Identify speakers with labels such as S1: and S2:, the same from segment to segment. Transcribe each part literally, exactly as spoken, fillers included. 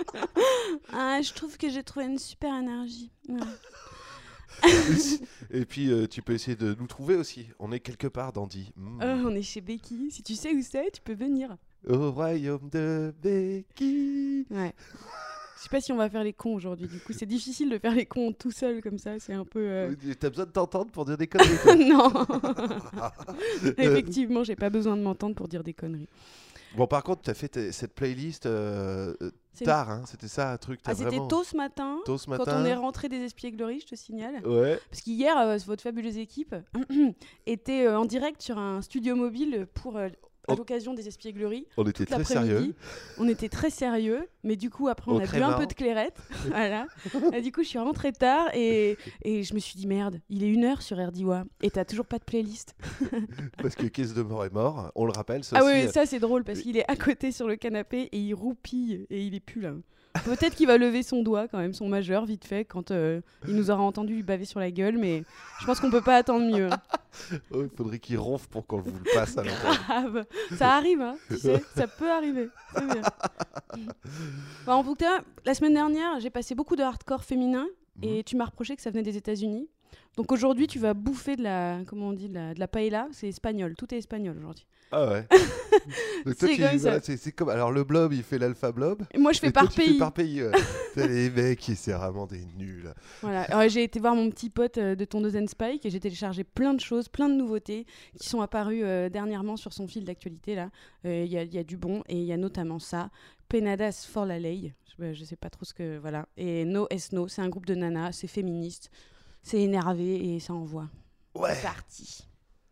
S1: Ah, je trouve que j'ai trouvé une super énergie. Ouais.
S2: Et puis euh, tu peux essayer de nous trouver aussi. On est quelque part, Dandy. Mmh.
S1: Euh, on est chez Becky. Si tu sais où c'est, tu peux venir.
S2: Au royaume de Becky.
S1: Ouais. Je sais pas si on va faire les cons aujourd'hui. Du coup, c'est difficile de faire les cons tout seul comme ça. C'est un peu. Euh...
S2: T'as besoin de t'entendre pour dire des conneries. Quoi.
S1: Non. Effectivement, j'ai pas besoin de m'entendre pour dire des conneries.
S2: Bon, par contre, t'as fait t- cette playlist euh, tard, hein, c'était ça un truc. T'as
S1: Ah, c'était
S2: vraiment...
S1: tôt ce matin.
S2: Tôt ce matin.
S1: Quand on est rentré des espiègleries, je te signale.
S2: Ouais.
S1: Parce qu'hier, euh, votre fabuleuse équipe était euh, en direct sur un studio mobile pour. Euh, à l'occasion des espiègleries.
S2: On était très sérieux.
S1: On était très sérieux, mais du coup après on
S2: Au
S1: a bu un peu de clairette. Voilà. Et du coup je suis rentrée tard et, et je me suis dit merde, il est une heure sur R D W A et t'as toujours pas de playlist.
S2: Parce que Caisse de mort est mort, on le rappelle. Ça
S1: ah
S2: aussi,
S1: oui,
S2: euh...
S1: ça c'est drôle parce qu'il est à côté sur le canapé et il roupille et il est plus là. Peut-être qu'il va lever son doigt quand même, son majeur, vite fait, quand euh, il nous aura entendu lui baver sur la gueule, mais je pense qu'on peut pas attendre mieux.
S2: oh, il faudrait qu'il ronfle pour qu'on vous le passe à l'antenne.
S1: Ça arrive, hein, tu sais, ça peut arriver. C'est bien. Enfin, en tout cas, la semaine dernière, j'ai passé beaucoup de hardcore féminin mmh. et tu m'as reproché que ça venait des États-Unis. Donc aujourd'hui, tu vas bouffer de la, comment on dit, de la, de la paella, c'est espagnol, tout est espagnol aujourd'hui.
S2: Ah ouais. Donc toi,
S1: c'est,
S2: tu,
S1: comme
S2: voilà, c'est, c'est comme alors le blob, il fait l'alpha blob.
S1: Et moi, je fais
S2: et
S1: par
S2: toi,
S1: pays.
S2: Tu fais par pays. Ouais. Les mecs, c'est vraiment des nuls.
S1: Voilà. Alors, j'ai été voir mon petit pote euh, de Tondeuse and Spike et j'ai téléchargé plein de choses, plein de nouveautés qui sont apparues euh, dernièrement sur son fil d'actualité là. Il euh, y, y a du bon et il y a notamment ça, Penadas for la ley. Je, je sais pas trop ce que voilà. Et No Es No, c'est un groupe de nanas, c'est féministe, c'est énervé et ça envoie.
S2: Ouais.
S1: C'est parti.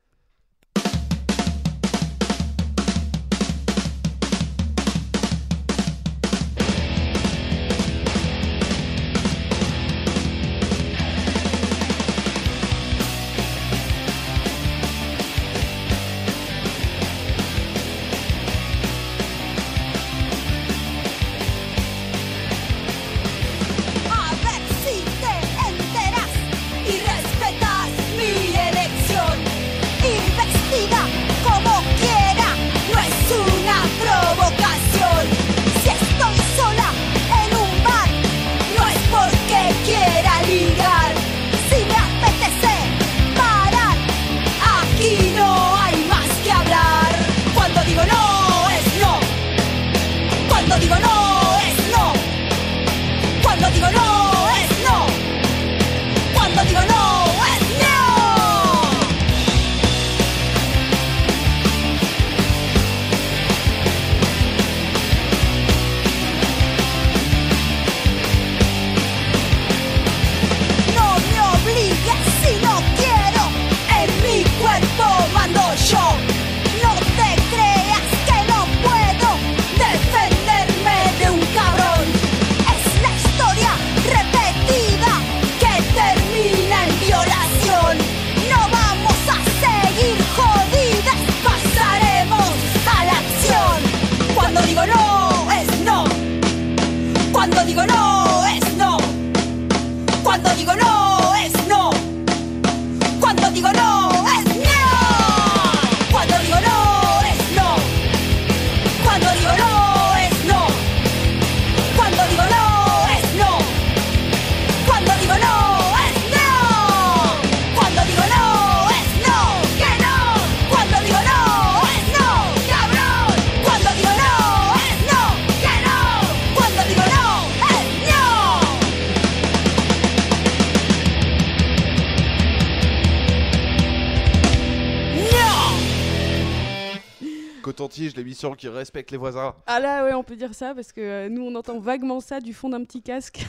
S2: Coton-tige, l'émission qui respecte les voisins.
S1: Ah là, ouais, on peut dire ça parce que euh, nous, on entend vaguement ça du fond d'un petit casque.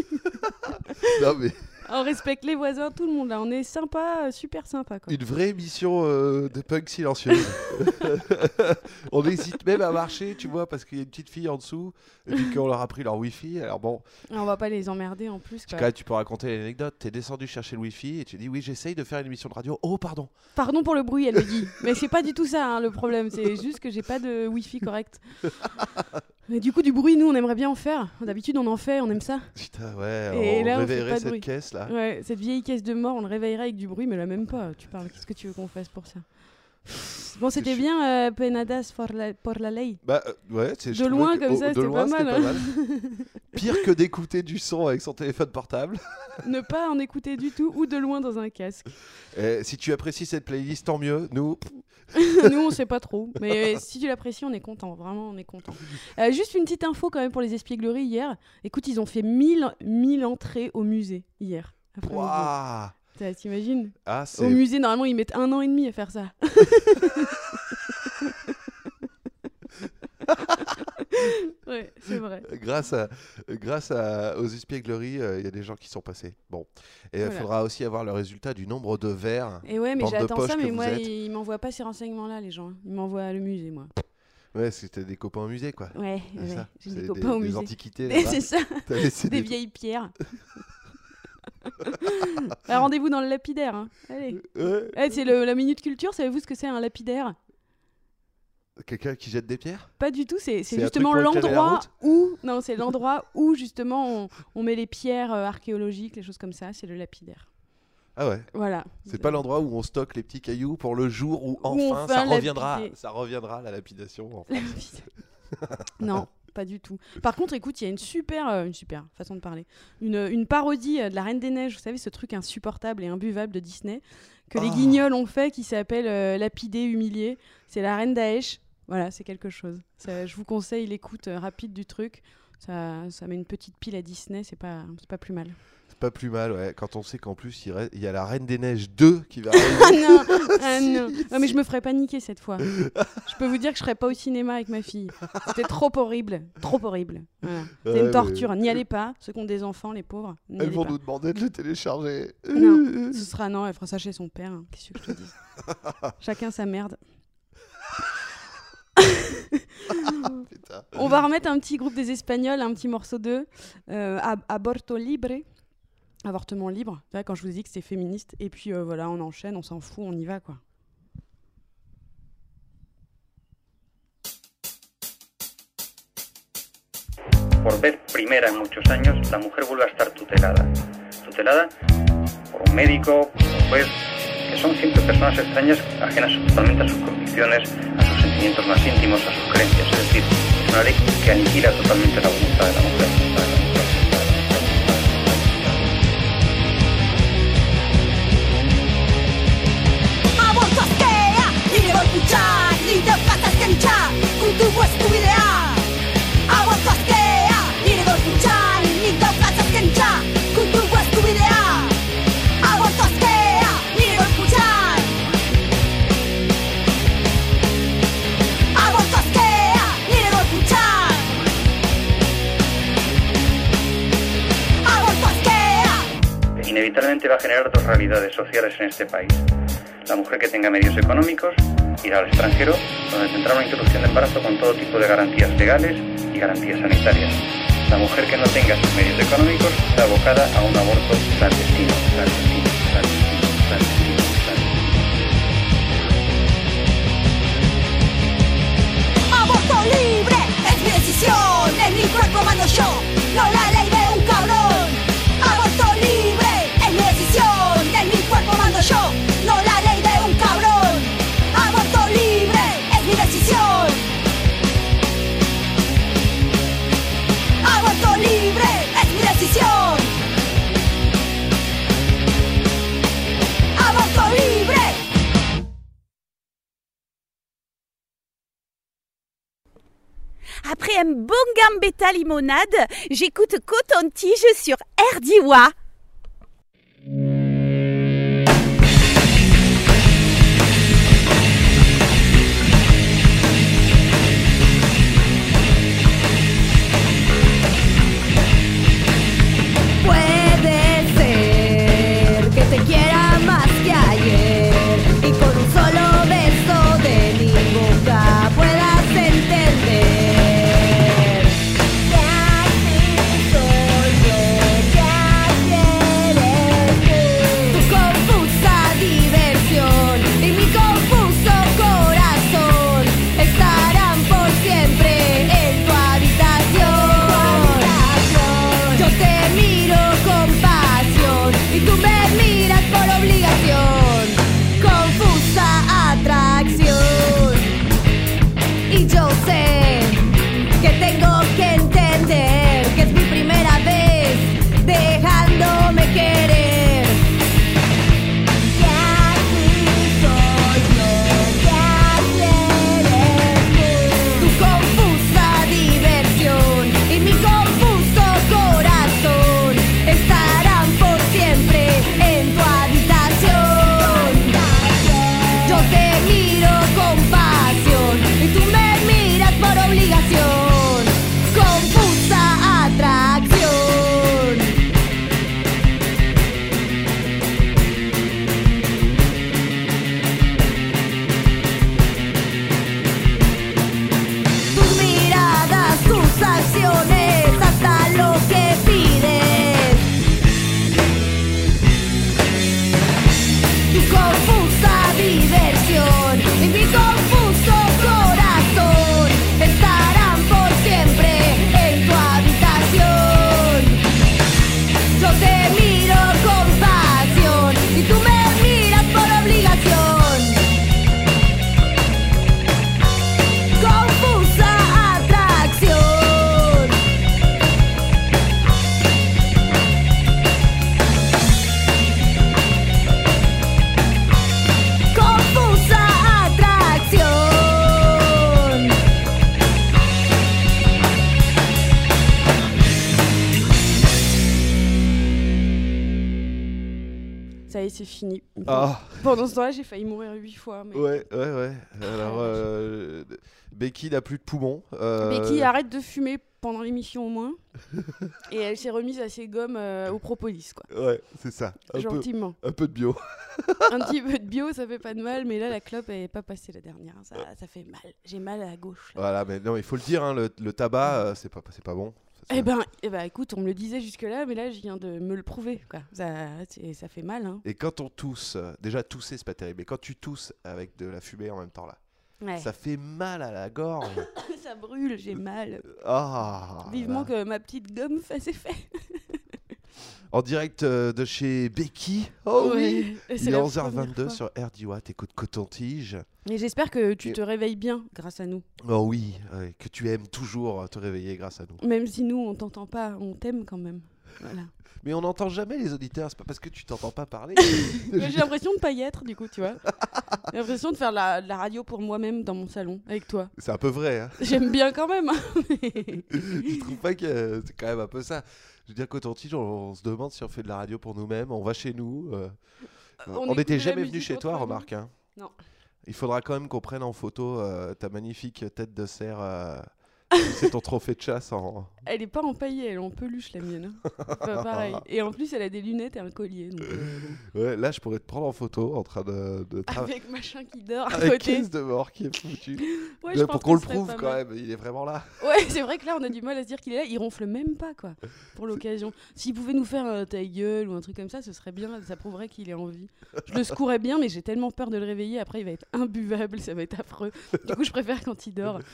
S2: Non mais...
S1: On respecte les voisins, tout le monde là. On est sympa, euh, super sympa. Quoi.
S2: Une vraie émission euh, de punk silencieuse. On hésite même à marcher, tu vois, parce qu'il y a une petite fille en dessous, et puis qu'on leur a pris leur wifi. Alors bon.
S1: Et on va pas les emmerder en plus. Quoi.
S2: Quand tu peux raconter l'anecdote. T'es descendu chercher le wifi et tu dis oui, j'essaye de faire une émission de radio. Oh, pardon.
S1: Pardon pour le bruit, elle me dit. Mais c'est pas du tout ça hein, le problème. C'est juste que j'ai pas de wifi correct. Mais du coup, du bruit, nous, on aimerait bien en faire. D'habitude, on en fait, on aime ça.
S2: Putain, ouais,
S1: et
S2: on
S1: là,
S2: réveillerait
S1: on
S2: cette
S1: bruit.
S2: caisse là.
S1: Ouais, cette vieille caisse de mort, on le réveillerait avec du bruit, mais là, même pas. Tu parles, qu'est-ce que tu veux qu'on fasse pour ça? Bon, c'était
S2: C'est
S1: bien euh, Penadas por la, por la ley.
S2: Bah euh, ouais, c'est, je
S1: De
S2: trouvais
S1: loin,
S2: que-
S1: comme
S2: oh,
S1: ça,
S2: de
S1: c'était
S2: loin,
S1: pas
S2: c'était
S1: mal,
S2: pas
S1: hein.
S2: mal. Pire que d'écouter du son avec son téléphone portable.
S1: Ne pas en écouter du tout ou de loin dans un casque.
S2: Et si tu apprécies cette playlist, tant mieux. Nous,
S1: Nous, on sait pas trop. Mais si tu l'apprécies, on est content. Vraiment, on est content. Euh, juste une petite info quand même pour les espiègleries hier. Écoute, ils ont fait mille entrées au musée hier. après-midi.
S2: Waouh.
S1: T'as- T'imagines
S2: Ah, c'est
S1: Au musée, normalement, ils mettent un an et demi à faire ça. Ouais, c'est vrai.
S2: grâce à grâce à aux espiègleries, il y a des gens qui sont passés. Bon, et il
S1: Voilà.
S2: faudra aussi avoir le résultat du nombre de verres.
S1: Et ouais, mais
S2: Bande de
S1: j'attends
S2: poches
S1: ça,
S2: que
S1: mais
S2: vous
S1: moi,
S2: êtes.
S1: ils m'envoient pas ces renseignements-là, les gens. Ils m'envoient le musée, moi.
S2: Ouais, c'était des copains au musée, quoi.
S1: Ouais,
S2: C'est
S1: ouais.
S2: ça.
S1: J'ai
S2: C'est
S1: des copains au
S2: des
S1: musée.
S2: antiquités.
S1: Et
S2: là-bas.
S1: c'est ça,
S2: T'as laissé
S1: des
S2: des
S1: vieilles pierres. Ah, rendez-vous dans le lapidaire. Hein. Allez.
S2: Ouais.
S1: Eh, c'est le- la minute culture. Savez-vous ce que c'est un lapidaire?
S2: Quelqu'un qui jette des pierres.
S1: Pas du tout. C'est c'est
S2: C'est un
S1: justement
S2: truc pour éclairer la
S1: l'endroit
S2: route
S1: où non, c'est l'endroit où justement on, on met les pierres euh, archéologiques, les choses comme ça. C'est le lapidaire.
S2: Ah ouais.
S1: Voilà.
S2: C'est pas l'endroit où on stocke les petits cailloux pour le jour où
S1: on
S2: enfin
S1: fait
S2: ça
S1: un
S2: reviendra,
S1: lapidé.
S2: ça reviendra la lapidation. Enfin.
S1: Non, pas du tout. Par contre, écoute, il y a une super, euh, une super façon de parler, une, une parodie euh, de la Reine des Neiges. Vous savez, ce truc insupportable et imbuvable de Disney que les
S2: Oh.
S1: Guignols ont fait, qui s'appelle euh, Lapidé, humilié. C'est la Reine Daesh. Voilà, c'est quelque chose. Ça, je vous conseille l'écoute euh, rapide du truc. Ça, ça met une petite pile à Disney. C'est pas, c'est pas plus mal.
S2: C'est pas plus mal, ouais. Quand on sait qu'en plus il, reste- il y a la Reine des Neiges deux qui va
S1: Ah
S2: arriver.
S1: non, ah
S2: Si,
S1: non.
S2: si.
S1: Non, mais je me ferais paniquer cette fois. Je peux vous dire que je serais pas au cinéma avec ma fille. C'était trop horrible, trop horrible. Voilà. C'est
S2: Ouais,
S1: une
S2: mais-
S1: torture. N'y allez pas, ceux qui ont des enfants, les pauvres. n'y
S2: Elles
S1: allez
S2: vont
S1: pas.
S2: nous demander de le télécharger.
S1: Non, ce sera non, elle fera ça chez son père. hein. Qu'est-ce que je te dis? Chacun sa merde.
S2: Putain.
S1: On va remettre un petit groupe des Espagnols, un petit morceau d'eux, euh, Ab- Aborto Libre, avortement libre. Tu vois, quand je vous dis que c'est féministe. Et puis euh, voilà, on enchaîne, on s'en fout, on y va quoi.
S3: Por vez primera en muchos años, la mujer vuelve a estar tutelada. Tutelada por un médico, por un juez, que son siempre personas extrañas, ajenas totalmente a sus convicciones, a sus sentimientos más íntimos, a sus creencias. Es decir, es una ley que aniquila totalmente la voluntad de la mujer.
S4: Aborto asquea, i ne vol pujar, ni de patas que enxar, cultivo estudiar. Aborto asquea, i ne vol pujar, ni de patas que enxar, cultivo estudiar. Aborto asquea, i ne vol pujar. Aborto asquea, i ne vol pujar. Aborto asquea.
S3: Inevitablemente va a generar dos realidades sociales en este país. La mujer que tenga medios económicos irá al extranjero, donde tendrá una interrupción de embarazo con todo tipo de garantías legales y garantías sanitarias. La mujer que no tenga esos medios económicos está abocada a un aborto clandestino, clandestino, clandestino, clandestino, clandestino.
S4: Aborto libre es mi decisión, en mi cuerpo mando yo, no la ley de un cabrón. Aborto libre es mi decisión, en mi cuerpo mando yo, no la ley de un cabrón. Aborto libre es mi decisión. Aborto libre es mi decisión. Aborto libre.
S5: Après un bon gambetta limonade, j'écoute Coton-Tige sur R D W A.
S4: Puede ser que te quiera más que ayer y con un solo beso de mi boca puedas entender que así soy yo, que así
S1: Ça y est, c'est fini.
S2: Ah.
S1: Pendant ce temps-là, j'ai failli mourir huit fois. Mais...
S2: Ouais, ouais, ouais. Alors, euh, Becky n'a plus de poumons. Euh...
S1: Becky arrête de fumer pendant l'émission au moins. Et elle s'est remise à ses gommes euh, au propolis, quoi.
S2: Ouais, c'est ça. Un
S1: Gentiment.
S2: Peu, un peu de bio.
S1: Un petit peu de bio, ça fait pas de mal. Mais là, la clope, elle n'est pas passée la dernière. Ça, ça fait mal. J'ai mal à la gauche. Là.
S2: Voilà, mais non, il faut le dire, hein, le, le tabac, euh, c'est pas, c'est pas bon.
S1: Eh ben, eh ben, écoute, on me le disait jusque-là, mais là, je viens de me le prouver, quoi. Ça, ça fait mal, hein.
S2: Et quand on tousse, euh, déjà tousser, c'est pas terrible, mais quand tu tousses avec de la fumée en même temps, là,
S1: ouais.
S2: ça fait mal à la gorge.
S1: Ça brûle, j'ai mal.
S2: Ah.
S1: Vivement
S2: là.
S1: que ma petite gomme fasse effet.
S2: En direct euh, de chez Becky. Oh
S1: ouais.
S2: oui.
S1: C'est
S2: Il est
S1: la
S2: onze heures
S1: première
S2: vingt-deux
S1: fois.
S2: sur R D W A, t'écoutes Coton-Tige.
S1: Et j'espère que tu
S2: Et-
S1: te réveilles bien grâce à nous.
S2: Oh oui, ouais, que tu aimes toujours te réveiller grâce à nous.
S1: Même si nous, on t'entend pas, on t'aime quand même. Voilà.
S2: Mais on n'entend jamais les auditeurs, c'est pas parce que tu t'entends pas parler.
S1: Mais j'ai l'impression de pas y être, du coup, tu vois. J'ai l'impression de faire la, la radio pour moi-même dans mon salon, avec toi.
S2: C'est un peu vrai, hein.
S1: J'aime bien quand même. hein.
S2: Tu trouves pas que euh, c'est quand même un peu ça? Je veux dire, Coton-Tige, on, on se demande si on fait de la radio pour nous-mêmes, on va chez nous. euh,
S1: On
S2: on
S1: écoute
S2: n'était
S1: de la
S2: jamais venu
S1: musique
S2: chez toi,
S1: entre nous.
S2: remarque. Hein.
S1: Non.
S2: Il faudra quand même qu'on prenne en photo euh, ta magnifique tête de cerf. euh, c'est ton trophée de chasse en.
S1: Elle est pas empaillée, elle est en peluche, la mienne. hein. Pas pareil. Et en plus, elle a des lunettes et un collier. Donc, euh, bon.
S2: Ouais, là, je pourrais te prendre en photo en train de, de tra-
S1: Avec machin qui dort à
S2: avec
S1: côté.
S2: caisse de mort qui est foutu.
S1: Ouais,
S2: Là,
S1: je
S2: pour
S1: pense
S2: qu'on le
S1: que ce serait
S2: prouve
S1: pas
S2: quand
S1: mal.
S2: même, il est vraiment là.
S1: Ouais, c'est vrai que là, on a du mal à se dire qu'il est là. Il ronfle même pas, quoi, pour l'occasion. S'il pouvait nous faire euh, ta gueule ou un truc comme ça, ce serait bien. Ça prouverait qu'il est en vie. Je le secourais bien, mais j'ai tellement peur de le réveiller. Après, il va être imbuvable, ça va être affreux. Du coup, je préfère quand il dort.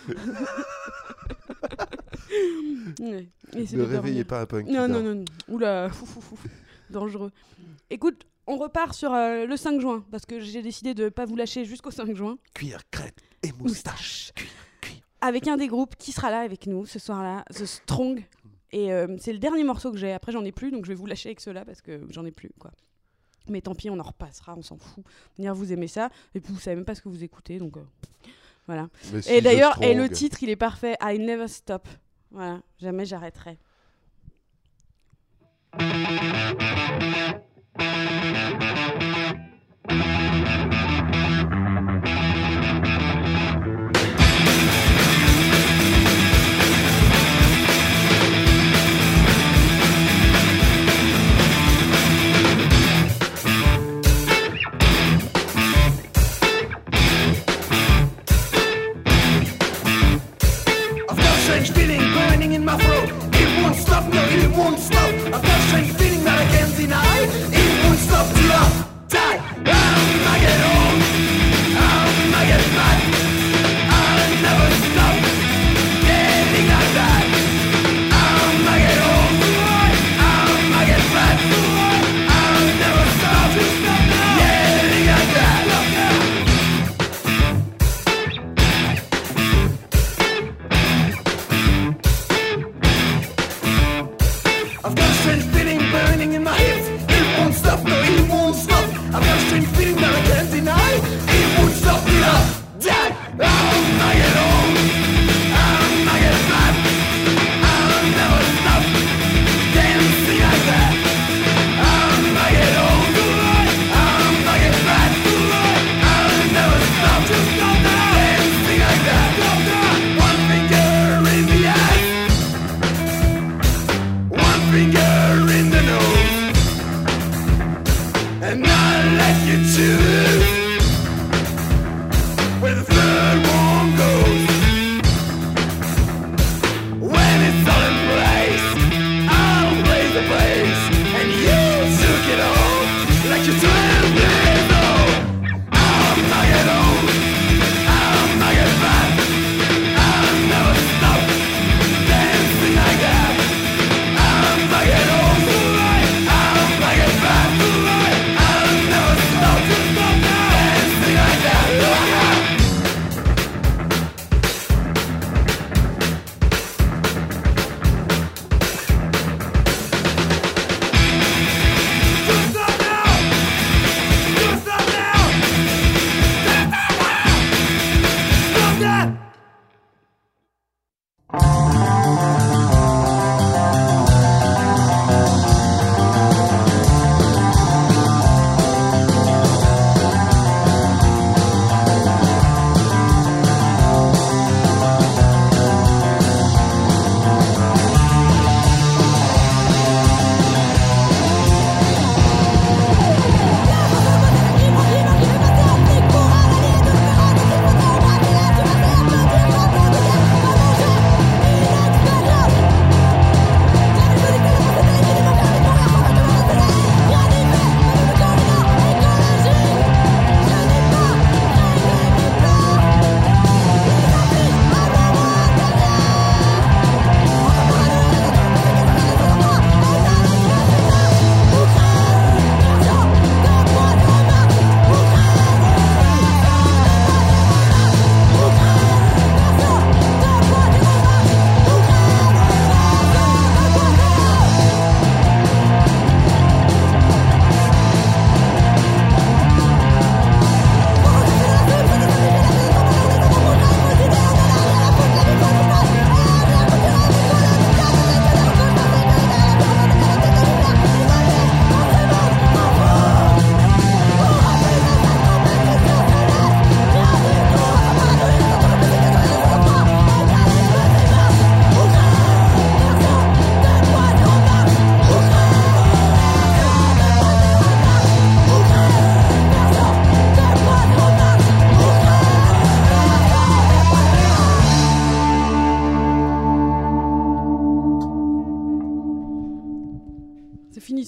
S1: Ouais. Et c'est
S2: Ne
S1: de dormir.
S2: réveillez pas un punk. qui
S1: Non, non,
S2: dort.
S1: non, non. Oula, fou, fou, fou, fou. Dangereux. Écoute, on repart sur euh, le cinq juin, parce que j'ai décidé de pas vous lâcher jusqu'au cinq juin,
S2: Cuir, crête et moustache. Cuir, cuir.
S1: avec un des groupes qui sera là avec nous ce soir-là, The Strong. Et euh, c'est le dernier morceau que j'ai. Après, j'en ai plus, donc je vais vous lâcher avec ceux-là, parce que j'en ai plus, quoi. Mais tant pis, on en repassera, on s'en fout. Venir, vous aimez ça, et puis vous savez même pas ce que vous écoutez, donc euh, voilà.
S2: Mais si,
S1: Et
S2: The
S1: d'ailleurs, et
S2: Strong.
S1: le titre, il est parfait. I never stop. Voilà, jamais j'arrêterai.
S6: I've got a strange feeling burning in my throat. It won't stop, no, it won't stop. I've got a strange feeling that I can't deny. It won't stop till I die. Um, I get old, um, I get fat. I'll never stop getting like that. Um, I get old, um, I get fat. I'll never stop getting like that. I've got a strange feeling burning in my hips. It won't stop, no, it won't stop. I've got a strange feeling that I can't deny. It won't stop till I die. Um, I get old, um, I get fat. I'll never stop dancing like that. Um, I get old, um, I get fat. I'll never stop dancing like that. One finger in the ass. One finger in the nose, and I'll let you choose where the third one goes. When it's all in place, I'll blaze the place, and you took it all like you're twelve years old. I'm not get old, I'm not get fat. I'll never stop dancing like that. I'm not get old, I'm not get fat. I'll never stop dancing like that. Just stop now.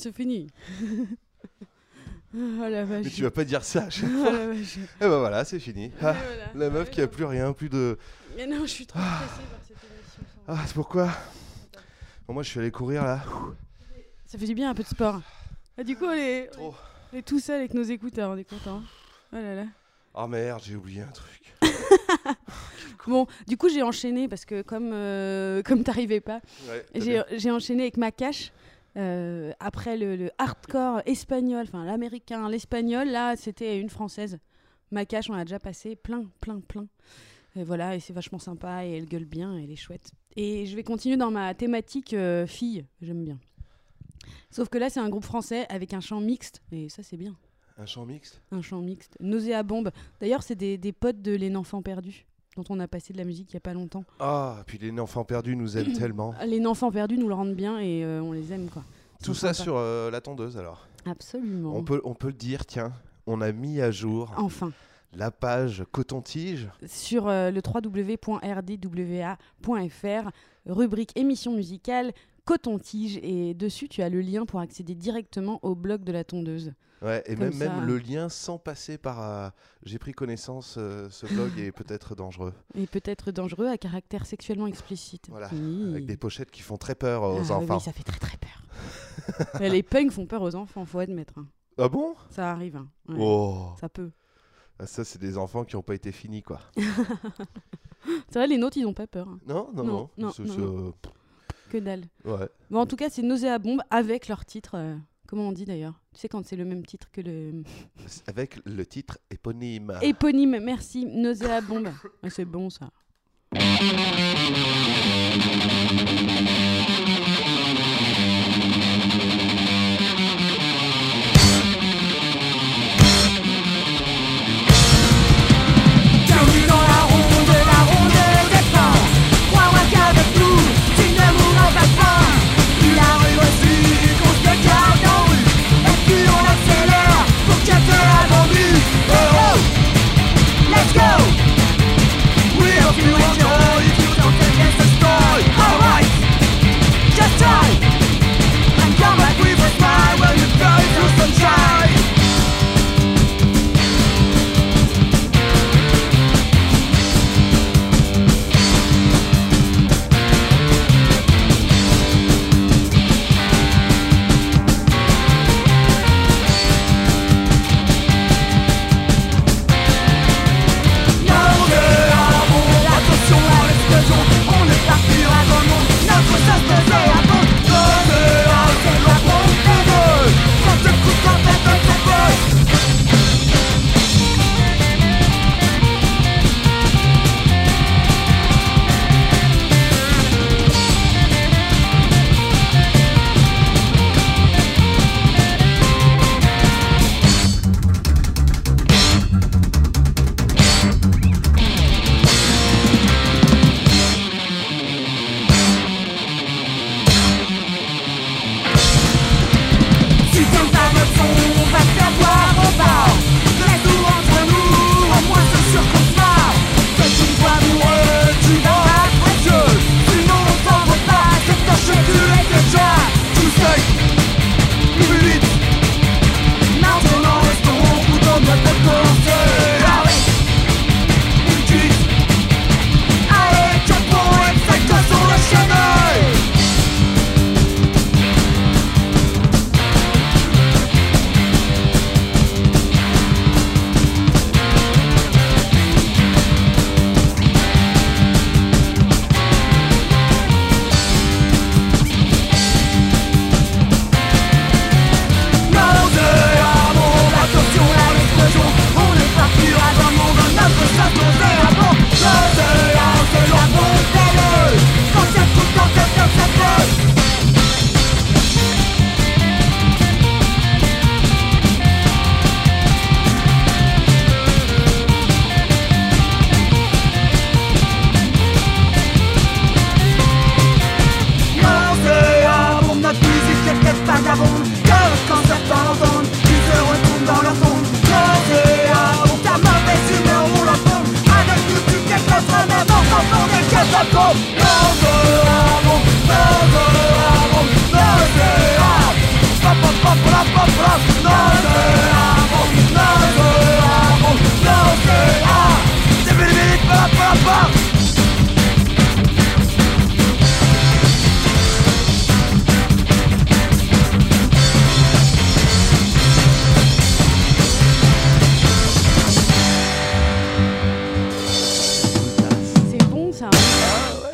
S1: c'est fini. Oh la vache.
S2: Mais tu vas pas dire ça à chaque
S1: Oh
S2: fois.
S1: la vache.
S2: Et ben voilà, c'est fini. Ah,
S1: voilà.
S2: la meuf qui a plus rien, plus de...
S1: Mais non, je suis trop stressée par cette émission.
S2: Ah, c'est pourquoi bon, moi, je suis allé courir, là.
S1: Ça fait du bien un peu de sport. Ah, du coup, on est, on est-
S2: Trop.
S1: on est tout seul avec nos écouteurs, on est content. Oh là là.
S2: Oh merde, j'ai oublié un truc.
S1: Bon, du coup, j'ai enchaîné parce que comme, euh, comme t'arrivais pas,
S2: Ouais, t'as
S1: j'ai,
S2: bien.
S1: j'ai enchaîné avec Macache. Euh, après le, le hardcore espagnol, enfin l'américain, l'espagnol, là, c'était une française. Macache, on a déjà passé plein, plein, plein. Et voilà, et c'est vachement sympa, et elle gueule bien, et elle est chouette. Et je vais continuer dans ma thématique euh, fille, j'aime bien. Sauf que là, c'est un groupe français avec un chant mixte, et ça, c'est bien.
S2: Un chant mixte.
S1: Un chant mixte. Nauséabombe. D'ailleurs, c'est des, des potes de Les Enfants Perdus, dont on a passé de la musique il n'y a pas longtemps.
S2: Ah, puis les enfants perdus nous aiment tellement.
S1: Les Enfants Perdus nous le rendent bien, et euh, on les aime, quoi. Ils
S2: Tout
S1: sont
S2: ça
S1: sympas.
S2: sur euh, la tondeuse, alors.
S1: Absolument.
S2: On peut, on peut le dire, tiens, on a mis à jour
S1: Enfin.
S2: la page Coton-Tige.
S1: Sur euh, le w w w point r d w a point f r, rubrique émission musicale, Coton-Tige, et dessus tu as le lien pour accéder directement au blog de la tondeuse.
S2: Ouais, et
S1: Comme
S2: même,
S1: ça.
S2: même le lien sans passer par... euh, j'ai pris connaissance, euh, ce blog est peut-être dangereux.
S1: Et peut-être dangereux à caractère sexuellement explicite.
S2: Voilà,
S1: Oui.
S2: avec des pochettes qui font très peur aux
S1: Ah oui,
S2: enfants.
S1: oui, ça fait très très peur. Ouais, les punks font peur aux enfants, faut admettre. hein.
S2: Ah bon?
S1: Ça arrive. hein. Ouais,
S2: Oh,
S1: Ça peut.
S2: ah, ça c'est des enfants qui n'ont pas été finis, quoi.
S1: C'est vrai, les nôtres, ils ont pas peur. hein.
S2: Non, non,
S1: Non,
S2: non.
S1: non,
S2: C'est-
S1: non,
S2: c'est,
S1: non. Que dalle.
S2: euh, Ouais.
S1: Bon, en tout cas, c'est Nauséabombe avec leur titre. euh, comment on dit d'ailleurs? Tu sais, quand c'est le même titre que le.
S2: Avec le titre éponyme.
S1: Éponyme, merci. Nauséabombe. Ah, c'est bon ça.
S4: Bienvenue dans la ronde, la ronde des fins. Crois-moi qu'avec nous, tu ne mourras pas de faim. La rue aussi, qu'on se garde en rue. Et puis on accélère pour capter la vendue. Oh oh, let's go. We are feeling joy if you don't take this story. Alright.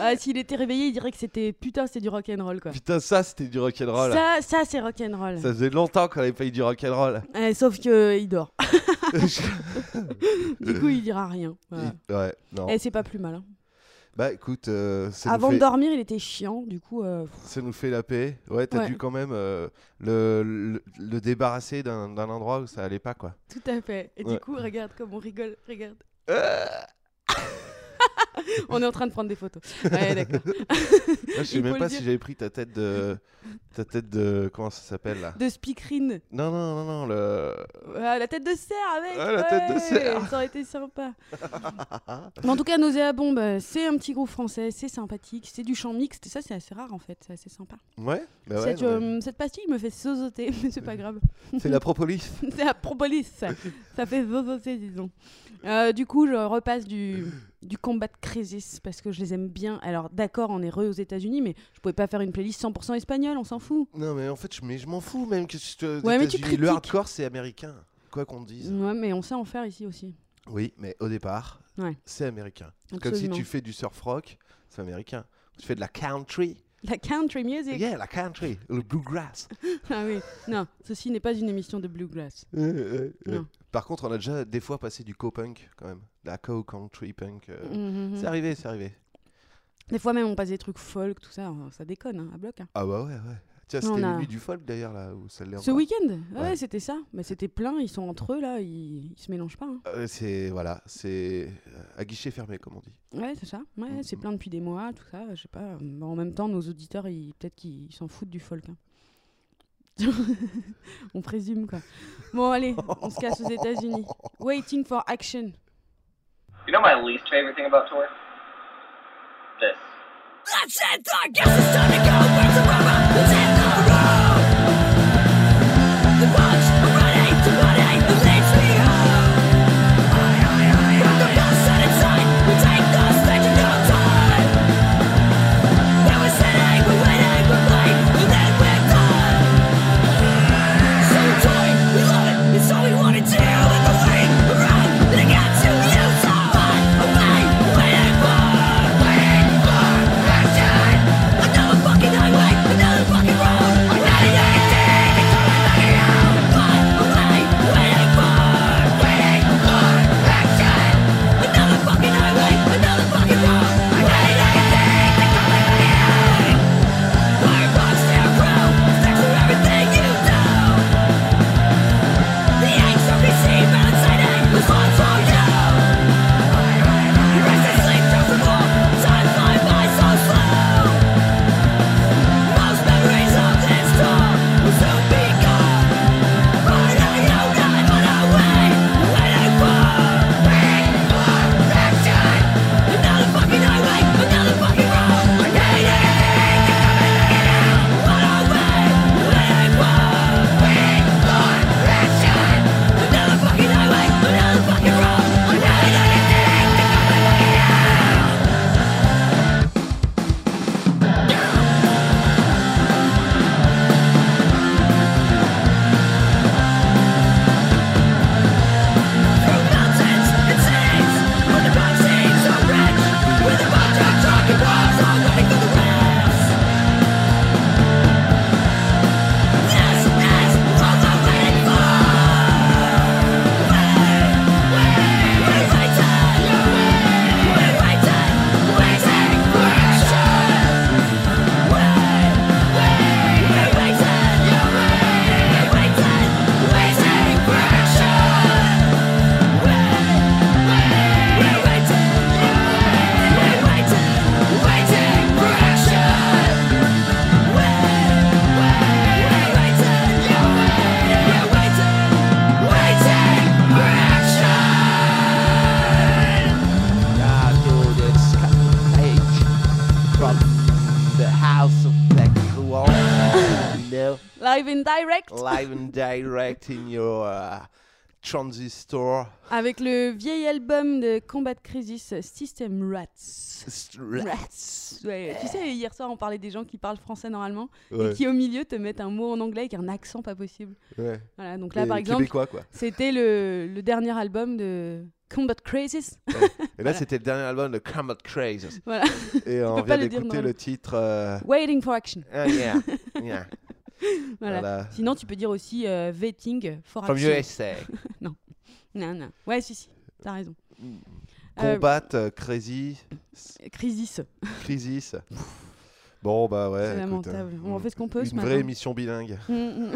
S1: Ah, s'il était réveillé, il dirait que c'était putain, c'est du rock'n'roll quoi.
S2: Putain, ça c'était du rock'n'roll.
S1: Ça, ça c'est rock'n'roll.
S2: Ça faisait longtemps qu'on avait pas eu du rock'n'roll.
S1: Eh, sauf que euh, il dort. Du coup, il dira rien. Voilà.
S2: Ouais, non.
S1: Et c'est pas plus mal. Hein.
S2: Bah écoute, euh, ça,
S1: Avant
S2: nous fait...
S1: de dormir, il était chiant. Du coup, euh...
S2: ça nous fait la paix. Ouais, t'as
S1: Ouais.
S2: dû quand même euh, le, le, le débarrasser d'un, d'un endroit où ça allait pas quoi.
S1: tout à fait. Et
S2: Ouais.
S1: du coup, regarde comme on rigole. Regarde.
S2: Euh...
S1: On est en train de prendre des photos. Ouais, d'accord.
S2: Là, je sais
S1: Il
S2: même
S1: faut
S2: pas
S1: le
S2: si
S1: dire.
S2: j'avais pris ta tête de ta tête de comment ça s'appelle là.
S1: De speakerine.
S2: Non non non non le
S1: Ah, la tête de cerf avec.
S2: Ouais, la tête de
S1: Ouais,
S2: cerf.
S1: Ça aurait été sympa. Mais en tout cas, Nauséabond, c'est un petit groupe français, c'est sympathique, c'est du chant mixte. Et ça, c'est assez rare en fait, c'est assez sympa.
S2: Ouais, bah ouais,
S1: cette,
S2: ouais.
S1: euh, cette pastille me fait zozoter, mais c'est pas grave.
S2: C'est la propolis.
S1: C'est la propolis, ça. Ça fait zozoter, disons. Euh, du coup, je repasse du, du Combat Crisis parce que je les aime bien. Alors, d'accord, on est re aux États-Unis, mais je pouvais pas faire une playlist cent pour cent espagnole, on s'en fout.
S2: Non mais en fait je, mais je m'en fous même que je,
S1: Ouais, mais tu
S2: le
S1: critiques.
S2: hardcore c'est américain quoi qu'on dise.
S1: Ouais, mais on sait en faire ici aussi.
S2: Oui, mais au départ,
S1: Ouais.
S2: c'est américain. Comme si
S1: Absolument.
S2: tu fais du surf rock, c'est américain. Tu fais de la country.
S1: La country music.
S2: Yeah, la country, le bluegrass.
S1: Ah oui, non, ceci n'est pas une émission de bluegrass. Non.
S2: Par contre, on a déjà des fois passé du co-punk quand même. De la co-country punk. euh,
S1: Mhm.
S2: C'est arrivé, c'est arrivé.
S1: Des fois même on passe des trucs folk, tout ça, ça déconne, hein, à bloc. Hein.
S2: Ah bah ouais, ouais. Tiens,
S1: On
S2: c'était
S1: a-
S2: la nuit du folk d'ailleurs là où ça l'est
S1: Ce
S2: encore.
S1: week-end, ouais,
S2: Ouais.
S1: c'était ça. Bah, c'était plein, ils sont entre eux là, ils, ils se mélangent pas. Hein.
S2: Euh, c'est voilà, c'est euh, à guichet fermé comme on dit.
S1: Ouais, c'est ça. Ouais,
S2: Mhm.
S1: c'est plein depuis des mois, tout ça. Je sais pas. Bah, en même temps, nos auditeurs, ils, peut-être qu'ils s'en foutent du folk. Hein. On présume quoi. Bon, allez, on se casse aux États-Unis. Waiting for action.
S7: You know my least favorite thing about tour? This.
S4: That's it, I guess it's time to go. Where's the rubber? It's in the road. The punch, the running, the running, the leads me home. From the bus set inside, we take the stage in no time. Then we're sitting, we're waiting, we're playing, and then we're done. So we're toy, we love it, it's all we wanna do. Let the wing around, and it got to you. So far away, waiting for, waiting for action. Another fucking highway, another fucking road. I'm not in anything, it's all I'm fucking out. Far away, waiting for, waiting for action. Another fucking highway, another fucking road. I'm not in anything, it's all I'm fucking out. Fire box down road, thanks for everything you do. The angst of received outside it was fun for you. You rest and sleep just a walk, time flying by so slow. Most memories of this tour will soon be gone. But I know not on our way, waiting for, waiting for action. Another fucking highway, another fucking road. I hate it, you're coming out. On our way, waiting for, waiting for action. Another fucking highway, another fucking road. I hate anything, you're coming out. Through mountains and cities, where the road seems so rich, with a bunch of drunken boys all waiting for the rest. This is what I'm waiting for. Wait, wait, we're waiting, we're waiting, waiting for action. Wait, wait, we're waiting, we're waiting, waiting for action. We're waiting, we're waiting, waiting for action. We're waiting, we're waiting, waiting for action.
S8: Yeah, dude, it's Captain Page from the House of Black Wall. You know,
S1: Live and direct.
S2: Live and direct in your uh, Transistor.
S1: Avec le vieil album de Combat Crisis, System Rats.
S2: Rats.
S1: Ouais, tu sais, hier soir, on parlait des gens qui parlent français normalement
S2: Ouais.
S1: et qui, au milieu, te mettent un mot en anglais avec un accent pas possible.
S2: Ouais.
S1: Voilà, donc là,
S2: Et
S1: par exemple,
S2: québécois, quoi.
S1: c'était le, le dernier album de Combat Crisis.
S2: Ouais. Et là,
S1: Voilà.
S2: c'était le dernier album de Combat Craze.
S1: Voilà.
S2: Et on
S1: peux pas
S2: vient
S1: le dire
S2: d'écouter
S1: non.
S2: le titre. euh,
S1: Waiting for Action.
S2: Ah, yeah. Yeah.
S1: Voilà.
S2: Voilà.
S1: Sinon, tu peux dire aussi euh, Waiting for
S2: From
S1: Action.
S2: U S A.
S1: Non, non. Ouais, si, si, t'as raison. Euh,
S2: Combat, euh, Crazy,
S1: Crisis.
S2: Crisis. Bon, bah ouais.
S1: C'est
S2: écoute,
S1: lamentable.
S2: euh,
S1: On en fait ce qu'on peut
S2: Une
S1: ce
S2: vraie
S1: matin.
S2: émission bilingue.
S1: Mm, mm.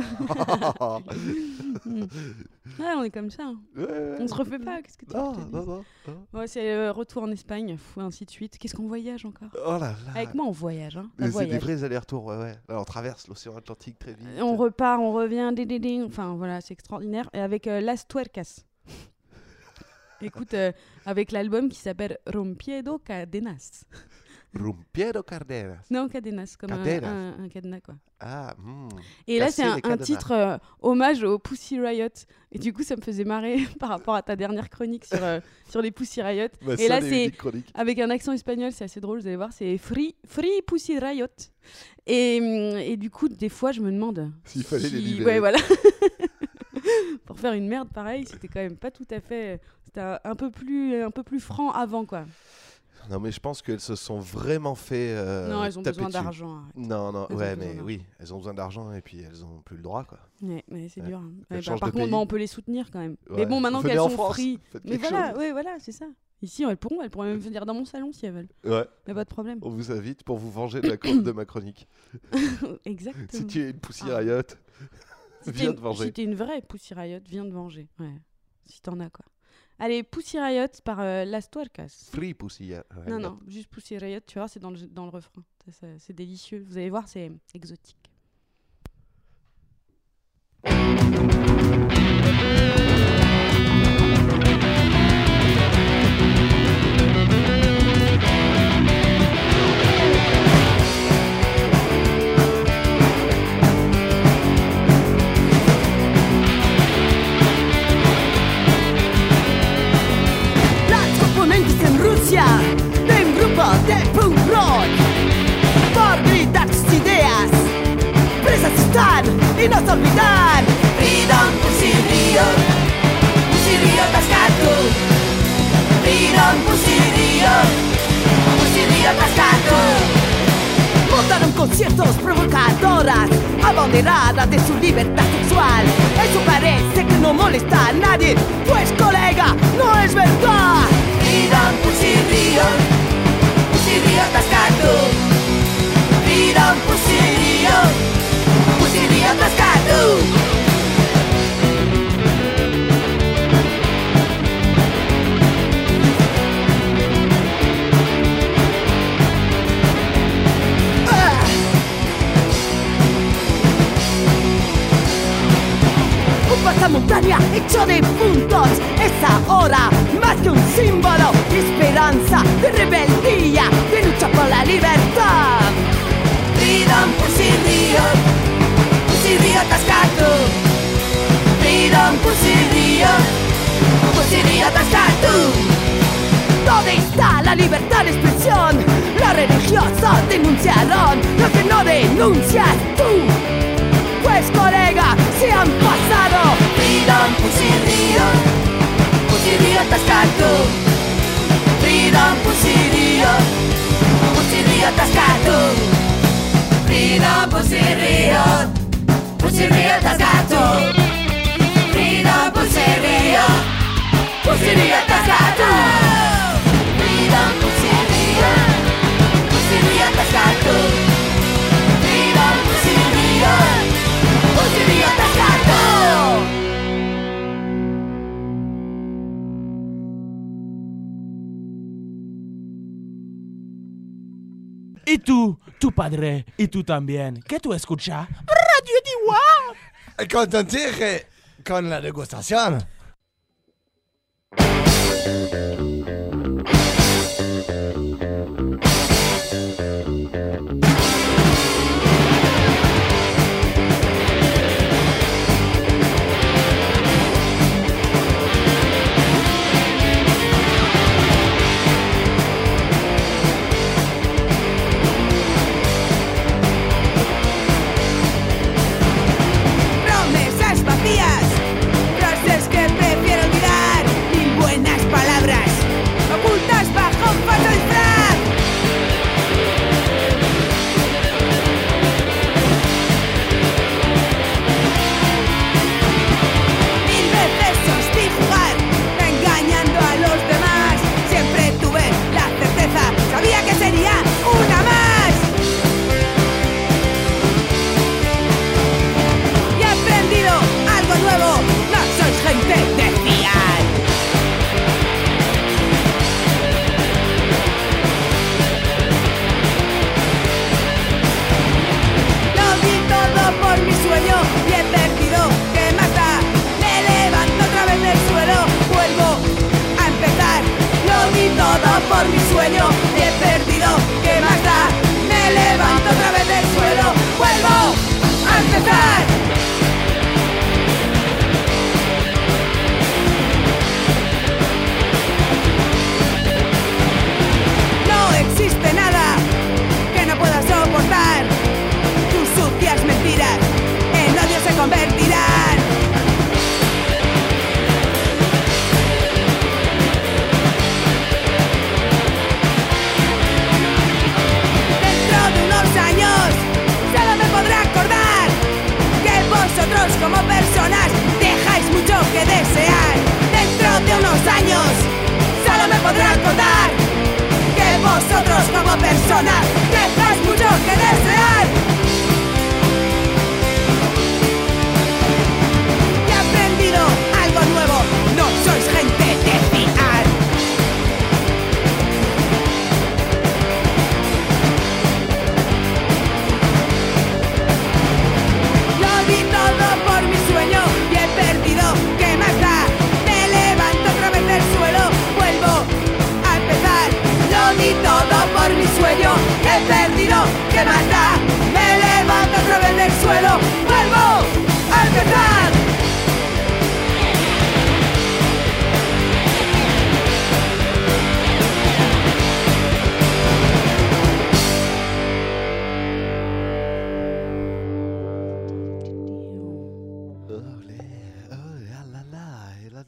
S1: Mm. Ouais, on est comme ça. hein.
S2: Ouais, ouais.
S1: On se refait pas. Qu'est-ce que tu veux
S2: Non,
S1: que je te
S2: non,
S1: dise
S2: non, non.
S1: Ouais, c'est le retour en Espagne, fou, ainsi de suite. Qu'est-ce qu'on voyage encore
S2: Oh là là.
S1: Avec moi, on voyage. Hein. On
S2: Mais c'est des
S1: voyage.
S2: vrais allers-retours, ouais, ouais. Là, on traverse l'océan Atlantique très vite.
S1: On repart, on revient, ding, ding, ding. Enfin voilà, c'est extraordinaire. Et avec euh, Las Tuercas. Écoute, euh, avec l'album qui s'appelle Rompiedo Cadenas.
S2: Rompiero Cardenas.
S1: Non, Cadenas, comme un,
S2: Cadenas.
S1: un, un cadenas quoi.
S2: Ah, hmm.
S1: Et là,
S2: Casser
S1: c'est un,
S2: les
S1: un
S2: cadenas.
S1: titre euh, hommage au Pussy Riot. Et du coup, ça me faisait marrer par rapport à ta dernière chronique sur, euh, sur les Pussy Riot.
S2: Bah,
S1: et
S2: ça,
S1: là,
S2: des
S1: c'est
S2: uniques chroniques.
S1: avec un accent espagnol, c'est assez drôle, vous allez voir, c'est Free, free Pussy Riot. Et, hum, et du coup, des fois, je me demande...
S2: S'il fallait les
S1: si-
S2: libérer.
S1: Ouais, voilà. Pour faire une merde pareille, c'était quand même pas tout à fait... C'était un, un peu plus, un peu plus franc avant, quoi.
S2: Non, mais je pense qu'elles se sont vraiment fait. euh,
S1: non, elles ont
S2: taper
S1: besoin
S2: dessus.
S1: d'argent. arrête.
S2: Non, non,
S1: Elles ont
S2: ouais,
S1: besoin
S2: mais
S1: d'argent.
S2: oui, elles ont besoin d'argent et puis elles ont plus le droit, quoi.
S1: Ouais, mais c'est
S2: Ouais.
S1: dur. hein.
S2: Elles
S1: Ouais, bah,
S2: changent
S1: par
S2: de
S1: contre,
S2: pays.
S1: bah, on peut les soutenir quand même.
S2: Ouais.
S1: Mais bon, maintenant
S2: Venez
S1: qu'elles
S2: en
S1: sont
S2: France,
S1: free...
S2: faites
S1: Mais
S2: quelque
S1: voilà,
S2: chose.
S1: ouais, voilà, c'est ça. Ici, elles pourront, elles pourraient même venir dans mon salon si elles veulent.
S2: Ouais,
S1: Y a pas de problème.
S2: on vous invite pour vous venger de la courbe de ma chronique.
S1: Exactement.
S2: Si tu es une Pussy
S1: Ah.
S2: Riot,
S1: Si t'es
S2: viens
S1: une-
S2: te venger.
S1: Si t'es une vraie Pussy Riot, viens te venger. Ouais. Si t'en as, quoi. Allez, Pussy Riot par euh, Las Tuercas.
S2: Free Pussy Riot.
S1: Non, non, juste Pussy Riot, tu vois, c'est dans le, dans le refrain. Ça, ça, c'est délicieux. Vous allez voir, c'est exotique.
S4: Las componentes en Rusia de un grupo de punk rock por gritar sus ideas. Presas están y no se olvidan. Freedom Pussy Riot, Pussy Riot Ascato. Freedom Pussy Riot, Pussy Riot Ascato. Montaron conciertos provocadoras, abanderadas de su libertad sexual. Eso parece que no molesta a nadie, pues colega, no es verdad. Freedom Pussy Riot, Pussy Riot Ascato. Freedom Pussy Riot, Pussy Riot Ascato. Un pasamontaña hecho de puntos es ahora más que un símbolo de esperanza, de rebeldía, de lucha por la libertad. Freedom Pussy Riot, Pussy Riot Ascato. Freedom Pussy Riot, Pussy Riot Ascato. ¿Dónde está la libertad de expresión? Los religiosos denunciaron lo que no denuncias tú. Pues colega, se han pasado. Freedom Pussy Riot, Pussy Riot Ascato. Freedom Pussy Riot, Pussy Riot Ascato. Freedom Pussy Riot, Pussy Riot Ascato. Freedom Pussy Riot, Pussy Riot Ascato. Freedom Pussy Riot, Pussy Riot Ascato. Freedom Pussy Riot, Pussy Riot Ascato.
S9: Y tú, tu padre, y tú también. ¿Qué tú escuchas? Radio Diwa.
S6: Contentir con la degustación.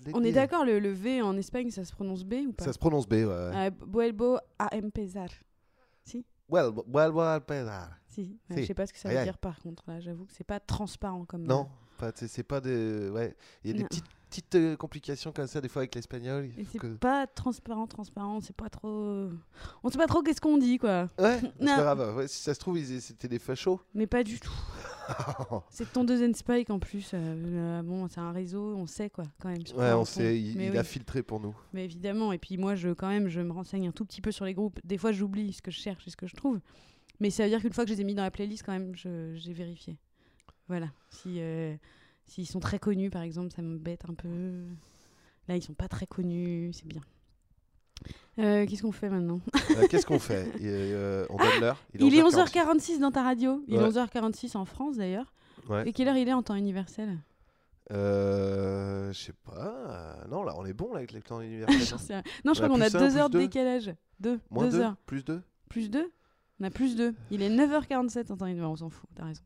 S1: On est d'accord, le, le V en Espagne, ça se prononce B ou pas?
S2: Ça se prononce B, ouais. ouais.
S1: Euh, vuelvo a empezar. Si?
S2: Well, vuelvo a empezar.
S1: Si.
S2: Si.
S1: Ouais, je sais pas ce que ça
S2: Aïe,
S1: veut
S2: aïe.
S1: dire par contre. Là, j'avoue que c'est pas transparent comme.
S2: Non, pas, c'est, c'est pas des. Ouais. Il y a des
S1: Non.
S2: petites, petites euh, complications comme ça, des fois, avec l'espagnol. il
S1: Et
S2: faut
S1: c'est
S2: que-
S1: pas transparent, transparent. C'est pas trop. On sait pas trop qu'est-ce qu'on dit, quoi.
S2: Ouais, c'est
S1: Non.
S2: pas grave. Ouais, si ça se trouve, ils- c'était des fachos.
S1: Mais pas du tout. C'est ton deuxième Spike en plus. euh, euh, bon, c'est un réseau, on sait quoi, quand même. sur
S2: Ouais,
S1: quoi
S2: on
S1: tombe.
S2: sait, il,
S1: Mais
S2: il
S1: oui.
S2: a filtré pour nous.
S1: Mais évidemment, et puis moi, je, quand même, je me renseigne un tout petit peu sur les groupes. Des fois, j'oublie ce que je cherche et ce que je trouve. Mais ça veut dire qu'une fois que je les ai mis dans la playlist, quand même, je, j'ai vérifié. Voilà. Si, euh, s'ils sont très connus, par exemple, ça me bête un peu. Là, ils sont pas très connus, c'est bien. Euh, qu'est-ce qu'on fait maintenant?
S2: Euh, qu'est-ce qu'on fait? Et, euh, On donne l'heure.
S1: Il est onze heures quarante-six dans ta radio. Il est
S2: Ouais.
S1: onze heures quarante-six en France, d'ailleurs.
S2: Ouais.
S1: Et quelle heure il est en temps universel?
S2: Euh, je sais pas. Euh, Non, là, on est bon là avec les temps universels.
S1: J'en sais rien. Non, je
S2: On a
S1: crois qu'on a
S2: plus un,
S1: deux
S2: plus
S1: heures de
S2: deux.
S1: décalage. Deux.
S2: Moins
S1: deux
S2: deux,
S1: heures.
S2: plus deux.
S1: Plus deux? On a plus deux. Il est neuf heures quarante-sept en temps universel. On s'en fout, t'as raison.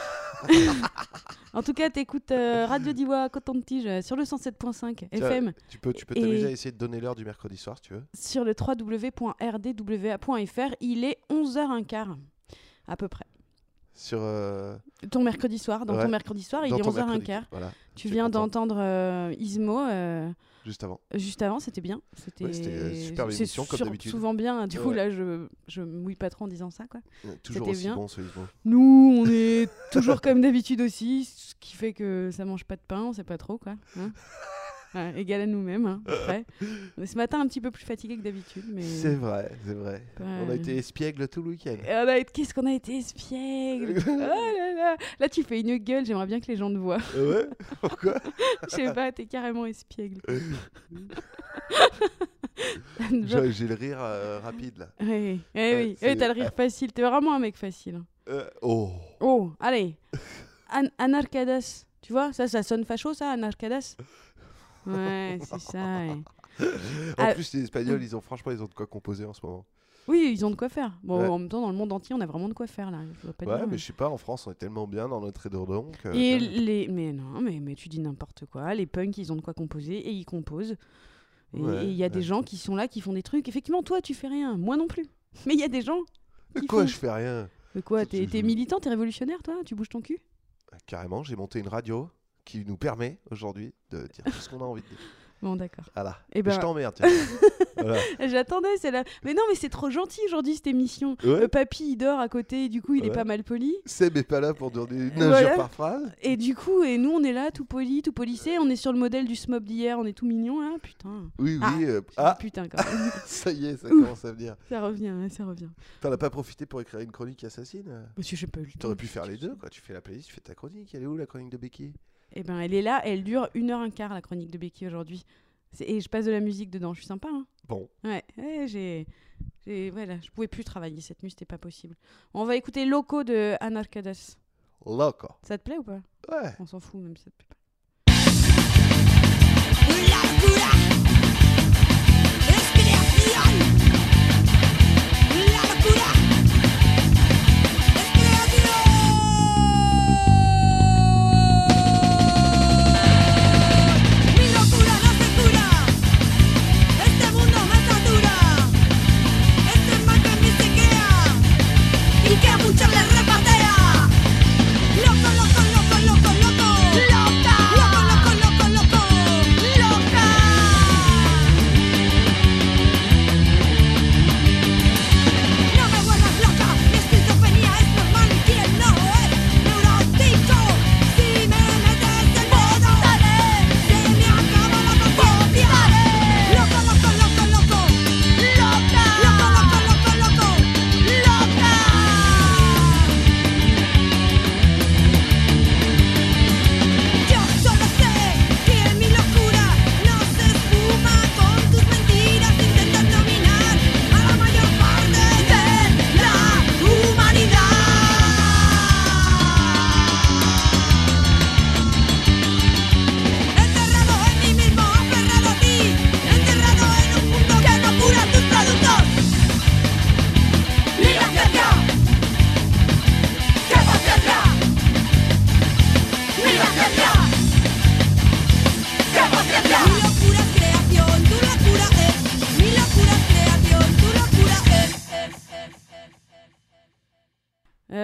S1: En tout cas, t'écoutes euh, Radio Diwa Coton-Tige euh, sur le cent sept point cinq
S2: Tiens,
S1: F M.
S2: Tu peux, tu peux
S1: Et-
S2: t'amuser à essayer de donner l'heure du mercredi soir si tu veux.
S1: Sur le w w w point r d w a point f r. Il est onze heures quinze, à peu près.
S2: Sur. euh,
S1: Ton mercredi soir, dans
S2: Ouais.
S1: ton mercredi soir, il
S2: Dans
S1: est
S2: ton
S1: onze heures
S2: mercredi,
S1: quinze.
S2: voilà.
S1: Tu
S2: Je suis
S1: viens
S2: content.
S1: d'entendre euh, Ismo euh,
S2: Juste avant.
S1: juste avant, c'était bien. C'était
S2: Ouais, c'était, euh, superbe
S1: c'est
S2: émission, comme
S1: sur-
S2: d'habitude.
S1: souvent bien. Du coup,
S2: Ouais.
S1: là, je je me mouille pas trop en disant ça, quoi.
S2: Euh, Toujours
S1: C'était
S2: aussi
S1: bien.
S2: bon ce Ismo.
S1: Nous, on est toujours comme d'habitude aussi, ce qui fait que ça mange pas de pain, on sait pas trop, quoi. Hein. Ouais, égal à nous-mêmes, hein, après. Mais ce matin, un petit peu plus fatigué que d'habitude, mais...
S2: C'est vrai, c'est vrai.
S1: Ouais.
S2: On a été espiègle tout le week-end.
S1: Et on a été- Qu'est-ce qu'on a été espiègle. Oh là là. Là, tu fais une gueule, j'aimerais bien que les gens te voient.
S2: Ah ouais? Pourquoi?
S1: Je sais pas, t'es carrément espiègle.
S2: J'ai j'ai le rire euh, rapide là.
S1: Oui, oui, eh
S2: Ouais,
S1: oui.
S2: c'est-
S1: Eh, t'as le rire facile, t'es vraiment un mec facile. hein.
S2: Euh, oh.
S1: Oh, allez. An- Anarcadas. Tu vois, ça, ça sonne facho, ça, Anarcadas. Ouais, c'est ça. ouais.
S2: En
S1: Ah,
S2: plus, les Espagnols, ils ont franchement, ils ont de quoi composer en ce moment.
S1: Oui, ils ont de quoi faire. Bon,
S2: Ouais.
S1: en même temps, dans le monde entier, on a vraiment de quoi faire, là. Je dois pas
S2: Ouais,
S1: dire,
S2: mais je sais pas, en France, on est tellement bien dans notre édredon que.
S1: Et
S2: tiens.
S1: les... Mais non, mais, mais tu dis n'importe quoi. Les punks, ils ont de quoi composer et ils composent. Et
S2: Ouais,
S1: il y a des
S2: ouais.
S1: gens qui sont là, qui font des trucs. Effectivement, toi, tu fais rien. Moi non plus. Mais il y a des gens
S2: Mais
S1: qui
S2: quoi,
S1: font...
S2: je fais rien.
S1: Mais quoi,
S2: Ça,
S1: t'es
S2: tu-
S1: t'es militant, t'es révolutionnaire, toi? Tu bouges ton cul?
S2: Carrément, j'ai monté une radio qui nous permet aujourd'hui de dire tout ce qu'on a envie de dire.
S1: Bon, d'accord.
S2: Voilà.
S1: Eh
S2: Et
S1: ben-
S2: je t'emmerde. tiens. Voilà.
S1: J'attendais, c'est là. Mais non, mais c'est trop gentil aujourd'hui cette émission.
S2: Ouais.
S1: Le papy, il dort à côté, et du coup, il est
S2: Ouais.
S1: pas mal poli.
S2: Seb est pas là pour donner une injure
S1: Voilà.
S2: par phrase.
S1: Et du coup, et nous, on est là, tout poli, tout polissé. On est sur le modèle du smob d'hier, on est tout mignon, là. Putain.
S2: Oui, oui.
S1: Ah,
S2: euh,
S1: j'ai dit
S2: Ah,
S1: putain, quand même.
S2: ça y est, ça
S1: Ouf.
S2: commence à venir.
S1: Ça revient, ouais, ça revient.
S2: T'en as pas profité pour écrire une chronique assassine?
S1: Monsieur, j'ai pas eu le temps.
S2: T'aurais pu faire les deux, quoi. Tu fais la playlist, tu fais ta chronique. Elle est où la chronique de Becky?
S1: Eh ben, elle est là, elle dure une heure quinze, la chronique de Becky aujourd'hui. C'est- Et je passe de la musique dedans, je suis sympa, hein.
S2: Bon.
S1: Ouais, ouais, j'ai. j'ai- Voilà, je pouvais plus travailler cette nuit, c'était pas possible. On va écouter Loco de Anarcadas.
S2: Loco.
S1: Ça te plaît ou pas?
S2: Ouais.
S1: On s'en fout, même si ça te plaît pas.
S4: La locura es creación. La locura es creación. Mi locura no se cura. Este mundo me satura. Este mal que en mí se crea y que a muchos les repatea. Loco, loco, loco, loco, loco. Loca.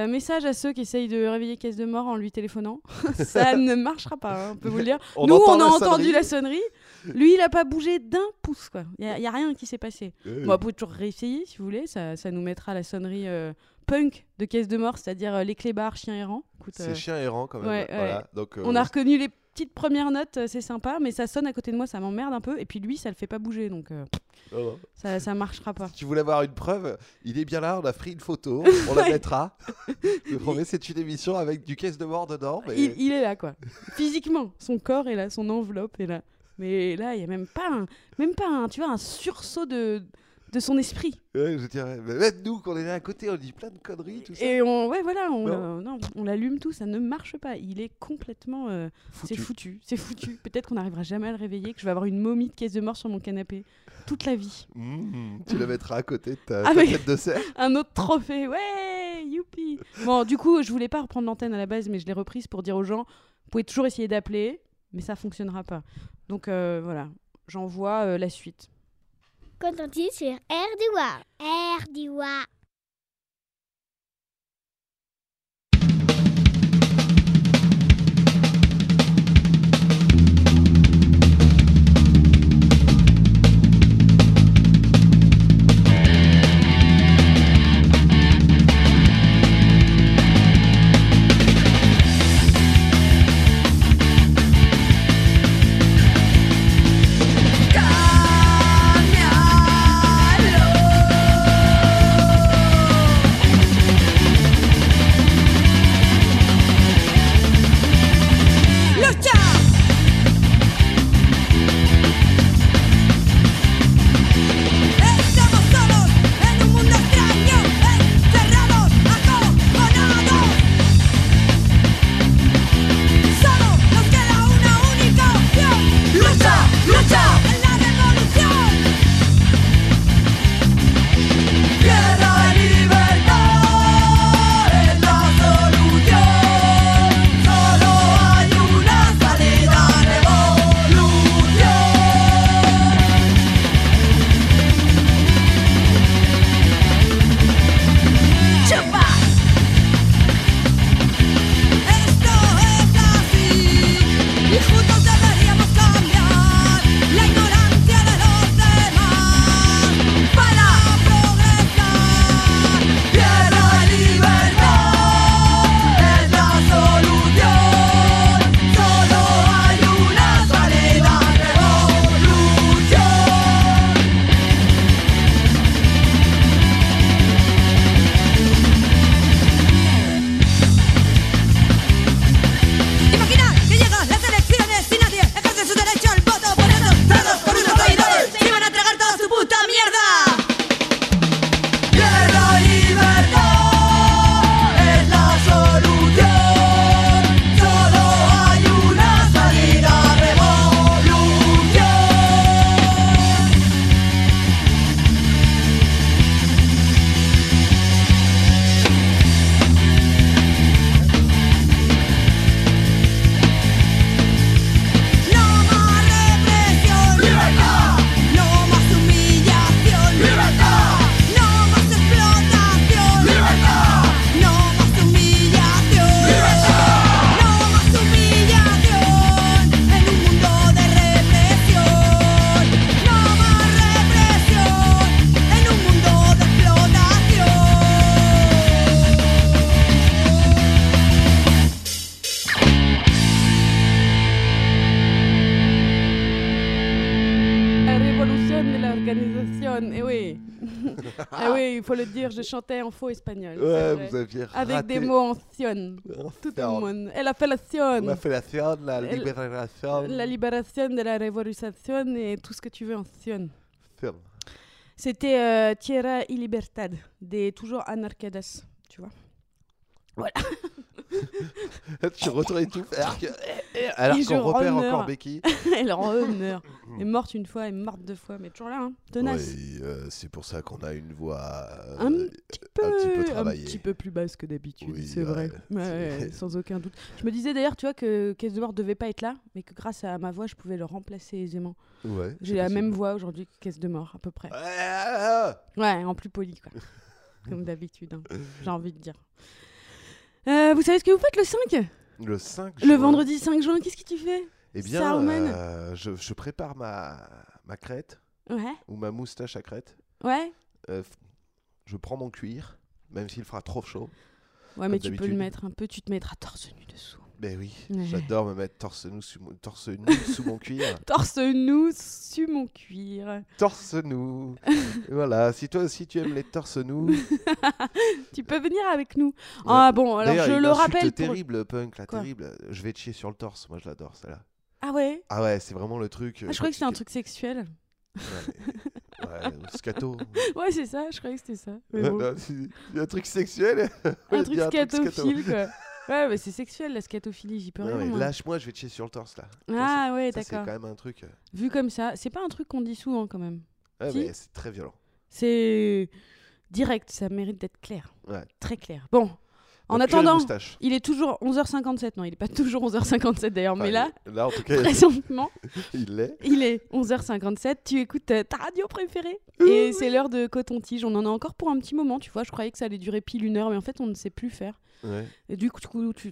S1: message à ceux qui essayent de réveiller Caisse de Mort en lui téléphonant. Ça ne marchera pas, hein, on peut vous le dire.
S2: On
S1: Nous,
S2: entend
S1: on a
S2: la
S1: entendu
S2: sonnerie.
S1: la sonnerie. Lui, il a pas bougé d'un pouce, quoi. Il y, y a rien qui s'est passé.
S2: Euh.
S1: Bon, vous pouvez toujours réessayer si vous voulez. Ça, ça nous mettra la sonnerie euh, punk de Caisse de Mort, c'est-à-dire euh, les clébards, chiens errants. Écoute,
S2: C'est
S1: euh,
S2: chien errant quand même.
S1: ouais,
S2: Voilà.
S1: ouais.
S2: Donc, euh,
S1: On a reconnu les petites premières notes, euh, c'est sympa, mais ça sonne à côté de moi, ça m'emmerde un peu. Et puis lui, ça le fait pas bouger, donc euh,
S2: non, non.
S1: ça, ça marchera pas.
S2: Si tu voulais avoir une preuve, il est bien là, on a pris une photo, on la
S1: Ouais.
S2: mettra. Je vous promets, c'est une émission avec du Caisse de Mort dedans. Mais...
S1: Il, il est là, quoi. Physiquement, son corps est là, son enveloppe est là. Mais là, il y a même pas un, même pas un, tu vois, un sursaut de, de son esprit.
S2: Ouais, je dirais. Mais même nous, qu'on est là à côté, on dit plein de conneries, tout ça.
S1: Et on, ouais, voilà, on,
S2: Non.
S1: euh, non, on l'allume tout, ça ne marche pas. Il est complètement, euh,
S2: Foutu.
S1: c'est foutu, c'est foutu. Peut-être qu'on n'arrivera jamais à le réveiller, que je vais avoir une momie de Caisse de Mort sur mon canapé toute la vie.
S2: Mmh, tu la mettras à côté de ta,
S1: Ah,
S2: ta
S1: mais-
S2: tête de cerf.
S1: Un autre trophée, ouais, youpi. Bon, du coup, je voulais pas reprendre l'antenne à la base, mais je l'ai reprise pour dire aux gens, vous pouvez toujours essayer d'appeler, mais ça fonctionnera pas. Donc euh, voilà, j'envoie euh, la suite.
S10: Coton-tige sur R D W A. R D W A.
S4: ¡Lucha! Estamos solos en un mundo extraño, encerrados, acojonados. Solo nos queda una única opción. ¡Lucha! ¡Lucha! En la revolución. Tierra y libertad es la solución. Solo hay una salida, revolución. ¡Chupa! Esto es así y juntos deberíamos cambiar la ignorancia de los demás para progresar. Tierra y libertad es la solución. Solo hay una salida, revolución. Imaginar que llegan las elecciones y nadie ejerce su derecho al voto. Por eso, todos por unos traidores se iban a tragar toda su puta mierda. Tierra y libertad es la solución. Solo hay una salida, revolución. No más represión, libertad. No más humillación, libertad. No más explotación, libertad. No más humillación, libertad. No más humillación en un mundo de represión. No más represión en un mundo de explotación.
S1: La révolution de l'organisation, eh oui. Eh oui, il faut le dire, je chantais en faux espagnol. c'est
S2: Ouais,
S1: vrai.
S2: vous aviez
S1: Avec
S2: raté.
S1: des mots anciens. Tout le monde. Elle a fait l'action.
S2: La fellation, la
S1: Elle-
S2: libération.
S1: La libération de la révolution et tout ce que tu veux ancien.
S2: Ferme.
S1: C'était euh, Tierra y Libertad, des toujours anarcadas, tu vois. Voilà.
S2: Tu retournes tout faire. que- Alors
S1: Et
S2: qu'on
S1: je
S2: repère
S1: remeurs.
S2: encore Becky.
S1: Elle meurt. Elle est morte une fois, elle est morte deux fois, mais toujours là, hein, tenace.
S2: Oui, euh, c'est pour ça qu'on a une voix euh,
S1: Un petit peu,
S2: un petit peu
S1: un
S2: travaillée.
S1: petit peu plus basse que d'habitude,
S2: Oui,
S1: c'est
S2: ouais,
S1: vrai. Ouais,
S2: c'est-
S1: ouais, sans aucun doute. Je me disais d'ailleurs, tu vois, que Caisse de Mort devait pas être là, mais que grâce à ma voix, je pouvais le remplacer aisément.
S2: Ouais,
S1: J'ai
S2: c'est
S1: la
S2: possible.
S1: même voix aujourd'hui que Caisse de Mort, à peu près.
S2: Ouais,
S1: Ouais, en plus poli, quoi. Comme d'habitude, hein, j'ai envie de dire. Euh, vous savez ce que vous faites le cinq ?
S2: Le cinq
S1: Le
S2: juin.
S1: vendredi cinq juin, qu'est-ce que tu fais ?
S2: Eh bien,
S1: Saruman.
S2: euh, je, je prépare ma, ma crête,
S1: Ouais.
S2: ou ma moustache à crête.
S1: Ouais.
S2: Euh, f- je prends mon cuir, même s'il fera trop chaud.
S1: Ouais, mais
S2: comme
S1: tu peux le
S2: d'habitude.
S1: mettre un peu, tu te mettras torse nu dessous.
S2: Ben oui,
S1: Ouais.
S2: j'adore me mettre torse nu sous mon, torse nu sous mon cuir.
S1: Torse nu sur mon cuir.
S2: Torse nu. Voilà, si toi aussi tu aimes les torse nus.
S1: Tu peux venir avec nous. Ah bon, alors
S2: D'ailleurs,
S1: je
S2: une
S1: le
S2: insulte
S1: rappelle. Pour...
S2: terrible, punk, là,
S1: Quoi
S2: terrible. Je vais te chier sur le torse, moi je l'adore, celle-là.
S1: Ah ouais.
S2: Ah ouais, c'est vraiment le truc.
S1: Ah, je croyais que c'était un truc sexuel.
S2: Ouais, mais- ouais, ou scato.
S1: Ouais, c'est ça, je croyais que c'était ça. Mais bon.
S2: Non, c'est- un truc sexuel.
S1: Un
S2: Il
S1: truc
S2: y a
S1: scatophile, quoi. Ouais, mais c'est sexuel la scatophilie, j'y peux
S2: Non,
S1: rien.
S2: mais
S1: moi.
S2: lâche-moi, je vais te chier sur le torse là.
S1: Ah
S2: Ça,
S1: ouais,
S2: ça, C'est
S1: d'accord.
S2: quand même un truc. euh,
S1: Vu comme ça, c'est pas un truc qu'on dit souvent quand même.
S2: Ouais,
S1: Si.
S2: mais c'est très violent.
S1: C'est direct, ça mérite d'être clair.
S2: Ouais.
S1: Très clair. Bon, en
S2: Donc, j'ai la
S1: attendant,
S2: moustache.
S1: il est toujours onze heures cinquante-sept. Non, il est pas toujours onze heures cinquante-sept d'ailleurs,
S2: Enfin,
S1: mais là,
S2: là, en tout cas,
S1: présentement,
S2: il l'est.
S1: il est onze heures cinquante-sept. Tu écoutes euh, ta radio préférée et c'est l'heure de Coton-Tige. On en a encore pour un petit moment, tu vois. Je croyais que ça allait durer pile une heure, mais en fait, on ne sait plus faire.
S2: Ouais.
S1: Et du coup, tu...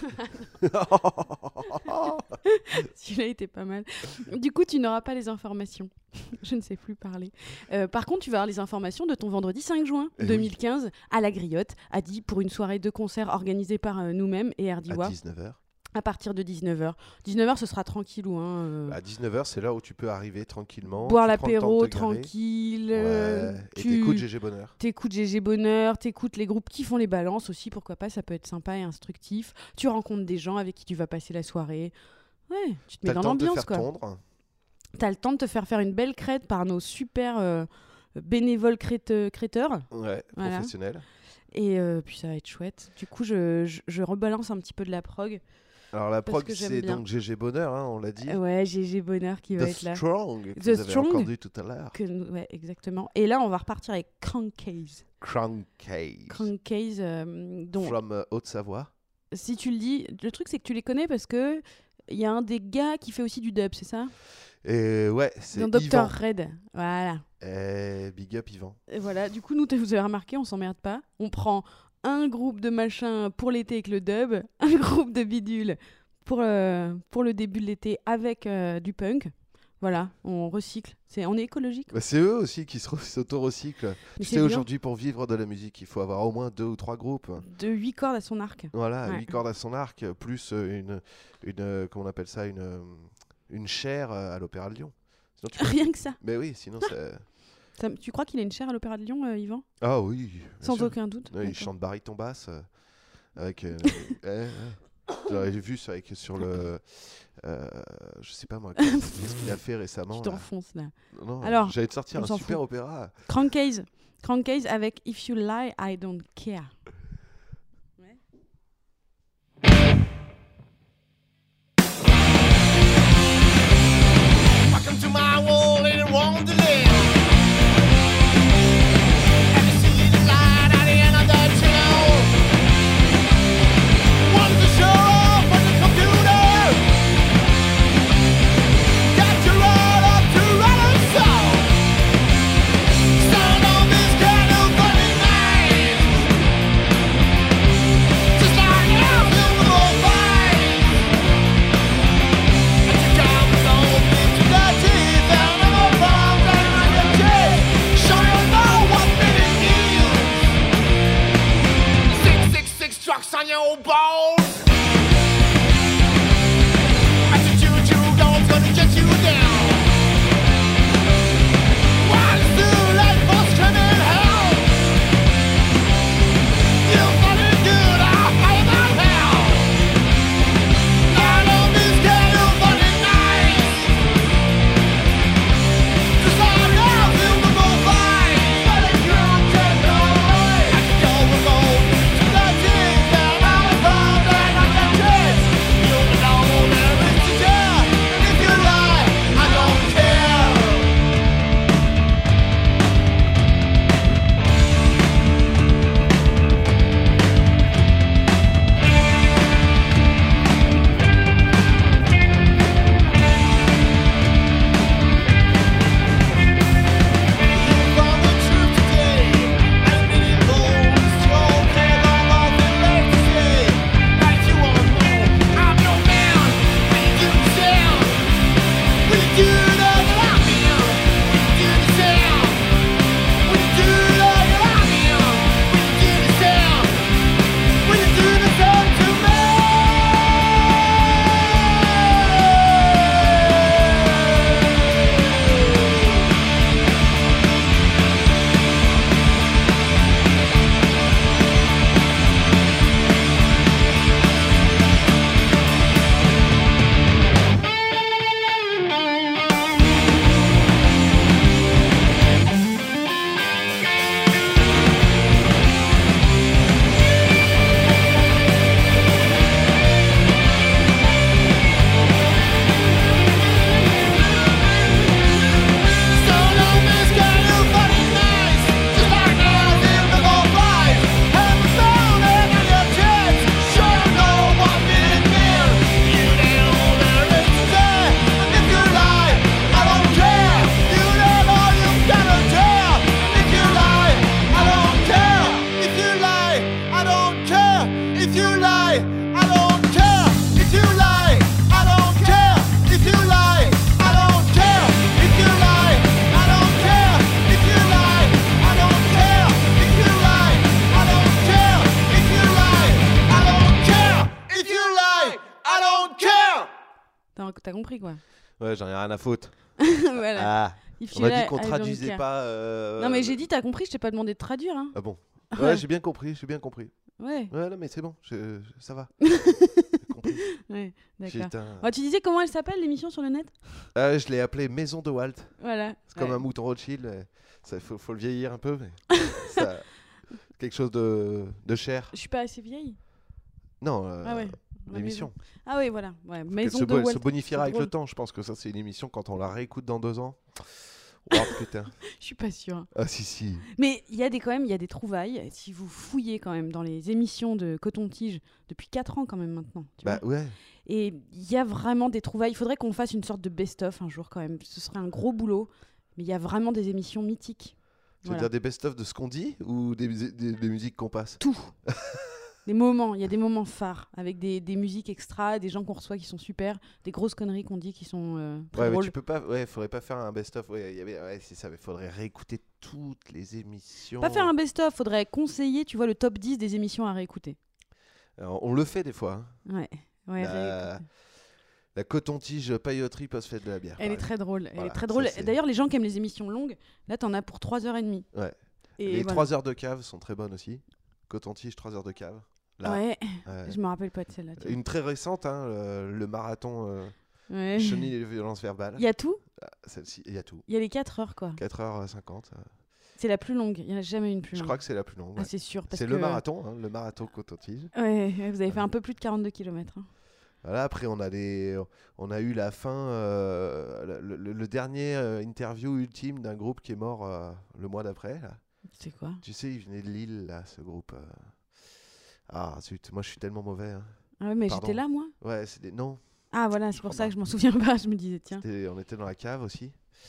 S1: celui-là était pas mal. Du coup, tu n'auras pas les informations. Je ne sais plus parler. Euh, par contre, tu vas avoir les informations de ton vendredi cinq juin
S2: Eh oui.
S1: deux mille quinze à la Griotte, à Die, pour une soirée de concert organisée par euh, nous-mêmes et
S2: À
S1: Erdiwa.
S2: dix-neuf heures.
S1: À partir de dix-neuf heures. dix-neuf heures, ce sera tranquillou. Hein, euh,
S2: À dix-neuf heures, c'est là où tu peux arriver tranquillement.
S1: boire
S2: tu prends le temps
S1: l'apéro
S2: de te garer.
S1: tranquille. euh,
S2: Ouais. Et
S1: tu
S2: t'écoutes G G Bonheur.
S1: T'écoutes G G Bonheur, t'écoutes les groupes qui font les balances aussi, pourquoi pas, ça peut être sympa et instructif. Tu rencontres des gens avec qui tu vas passer la soirée. Ouais, tu te mets
S2: T'as le
S1: dans
S2: temps de te
S1: l'ambiance
S2: faire
S1: quoi.
S2: tondre.
S1: T'as le temps de te faire faire une belle crête par nos super euh, bénévoles crête- créteurs.
S2: Ouais,
S1: Voilà.
S2: professionnel.
S1: Et euh, puis ça va être chouette. Du coup, je, je, je rebalance un petit peu de la prog.
S2: Alors la
S1: Parce
S2: prog,
S1: que j'aime
S2: c'est
S1: bien.
S2: donc G G Bonheur, hein, on l'a dit.
S1: Euh, Ouais, G G Bonheur qui va
S2: The
S1: être là.
S2: Strong, que
S1: The
S2: vous avez
S1: Strong.
S2: entendu tout à l'heure.
S1: Que nous- ouais, exactement. Et là, on va repartir avec Crankcase.
S2: Crankcase.
S1: Crankcase, euh, dont
S2: From euh, Haute-Savoie.
S1: si tu le dis, le truc c'est que tu les connais parce que il y a un des gars qui fait aussi du dub, c'est ça?
S2: Et ouais, c'est
S1: Dans docteur
S2: Yvan.
S1: Red. Voilà.
S2: Eh, big up Yvan.
S1: Et voilà, du coup, nous, t- vous avez remarqué, on s'emmerde pas. On prend un groupe de machin pour l'été avec le dub, un groupe de bidule pour, euh, pour le début de l'été avec euh, du punk. Voilà, on recycle. C'est, on est écologique.
S2: Bah, c'est eux aussi qui se re- s'auto-recyclent.
S1: Mais
S2: Tu
S1: c'est
S2: sais,
S1: bien.
S2: aujourd'hui, pour vivre de la musique, il faut avoir au moins deux ou trois groupes.
S1: De huit cordes à son arc.
S2: Voilà,
S1: Ouais.
S2: huit cordes à son arc, plus euh, une, une euh, comment on appelle ça, une, euh, une chaire euh, à l'Opéra de Lyon. Sinon, tu peux-
S1: Rien que ça.
S2: Mais oui, sinon ça...
S1: Ça- Tu crois qu'il a une chaire à l'Opéra de Lyon, euh, Yvan?
S2: Ah oui, bien
S1: Sans
S2: sûr.
S1: aucun doute.
S2: Ouais, il
S1: D'accord.
S2: chante baryton basse euh, avec. euh, ouais, ouais. J'avais vu ça avec sur le. Euh, je sais pas moi, qu'est-ce qu'il a fait récemment.
S1: Tu
S2: là.
S1: t'enfonces là.
S2: Non,
S1: Alors,
S2: j'allais te sortir
S1: on
S2: un
S1: s'en
S2: super
S1: fout.
S2: opéra.
S1: Crankcase. Crankcase avec If You Lie, I Don't Care.
S6: Welcome to my world in Wonderland. And you see the light at the end of the tunnel. Want to show off on the computer. Got you right up to run a song. Sound on this kind of funny night.
S1: t'as compris quoi.
S2: Ouais, j'en ai rien à foutre.
S1: Voilà.
S2: Ah,
S1: Il
S2: on m'a
S1: filait
S2: dit qu'on
S1: à
S2: traduisait
S1: Jean-Pierre.
S2: pas. euh,
S1: Non, mais j'ai dit, t'as compris, je t'ai pas demandé de traduire. Hein.
S2: Ah bon. Ouais, j'ai bien compris, j'ai bien compris.
S1: Ouais.
S2: Ouais, non, mais c'est bon, je- je- ça va.
S1: Ouais, d'accord.
S2: Putain.
S1: Oh, tu disais comment elle s'appelle l'émission sur le net?
S2: Euh, je l'ai appelé Maison de Walt.
S1: Voilà.
S2: C'est comme
S1: Ouais.
S2: un mouton Rothschild. euh, Ça, faut, faut le vieillir un peu, mais ça, quelque chose de, de cher.
S1: Je suis pas assez vieille.
S2: Non, euh,
S1: Ah ouais. La
S2: l'émission.
S1: maison. Ah oui, voilà. Ouais.
S2: Elle
S1: Maison
S2: se,
S1: de
S2: bo- elle
S1: Walt.
S2: se bonifiera
S1: C'est
S2: avec
S1: drôle.
S2: le temps. Je pense que ça, c'est une émission quand on la réécoute dans deux ans. Oh putain.
S1: Je suis pas sûre.
S2: Ah si, si.
S1: Mais il y a des quand même, il y a des trouvailles. Si vous fouillez quand même dans les émissions de Coton-Tige depuis quatre ans quand même maintenant. Tu
S2: Bah
S1: vois.
S2: ouais.
S1: Et il y a vraiment des trouvailles. Il faudrait qu'on fasse une sorte de best-of un jour quand même. Ce serait un gros boulot. Mais il y a vraiment des émissions mythiques.
S2: Tu veux
S1: Voilà.
S2: dire des best-of de ce qu'on dit ou des, mus- des, des musiques qu'on passe?
S1: Tout. Des moments, il y a des moments phares avec des, des musiques extra, des gens qu'on reçoit qui sont super, des grosses conneries qu'on dit qui sont euh, très
S2: Ouais, mais
S1: drôles.
S2: tu peux pas. Ouais, faudrait pas faire un best-of. Ouais, il y avait. Ouais, c'est ça. Mais faudrait réécouter toutes les émissions.
S1: Pas faire un best-of, faudrait conseiller, tu vois, le top dix des émissions à réécouter.
S2: Alors, on le fait des fois. hein.
S1: Ouais, ouais,
S2: La,
S1: réécouter.
S2: la coton-tige pailloterie post-fête de la bière.
S1: Elle
S2: par
S1: est très drôle. Elle
S2: Voilà,
S1: est très drôle.
S2: ça, c'est-
S1: D'ailleurs, les gens qui aiment les émissions longues, là, t'en as pour trois heures trente.
S2: Ouais.
S1: Et
S2: les
S1: voilà.
S2: trois heures de cave sont très bonnes aussi. Coton-tige, trois heures de cave. Là.
S1: Ouais,
S2: Ouais.
S1: je me rappelle pas de celle-là. tu vois.
S2: Une très récente, hein, le, le marathon euh,
S1: Ouais.
S2: Chenille et les violences verbales.
S1: Il y a tout.
S2: Ah, celle-ci, il y a tout.
S1: Il y a les quatre heures, quoi.
S2: quatre heures cinquante. euh.
S1: C'est la plus longue. Il n'y en a jamais une plus
S2: Je
S1: longue.
S2: crois que c'est la plus longue.
S1: Ah,
S2: ouais.
S1: c'est sûr. parce
S2: C'est
S1: que-
S2: le marathon, hein, le marathon coton-tige.
S1: Ouais, ouais, vous avez fait un peu plus de quarante-deux kilomètres. hein.
S2: Voilà, après, on a, les, on a eu la fin, euh, le, le- le dernier euh, interview ultime d'un groupe qui est mort euh, le mois d'après. là.
S1: C'est quoi?
S2: Tu sais, il venait de Lille, là, ce groupe. euh. Ah, zut, moi je suis tellement mauvais. hein.
S1: Ah ouais, mais
S2: Pardon.
S1: j'étais là, moi.
S2: Ouais, c'est des... Non,
S1: Ah voilà, c'est pour ça que je m'en souviens pas. Je me disais, tiens.
S2: c'était- on était dans la cave aussi.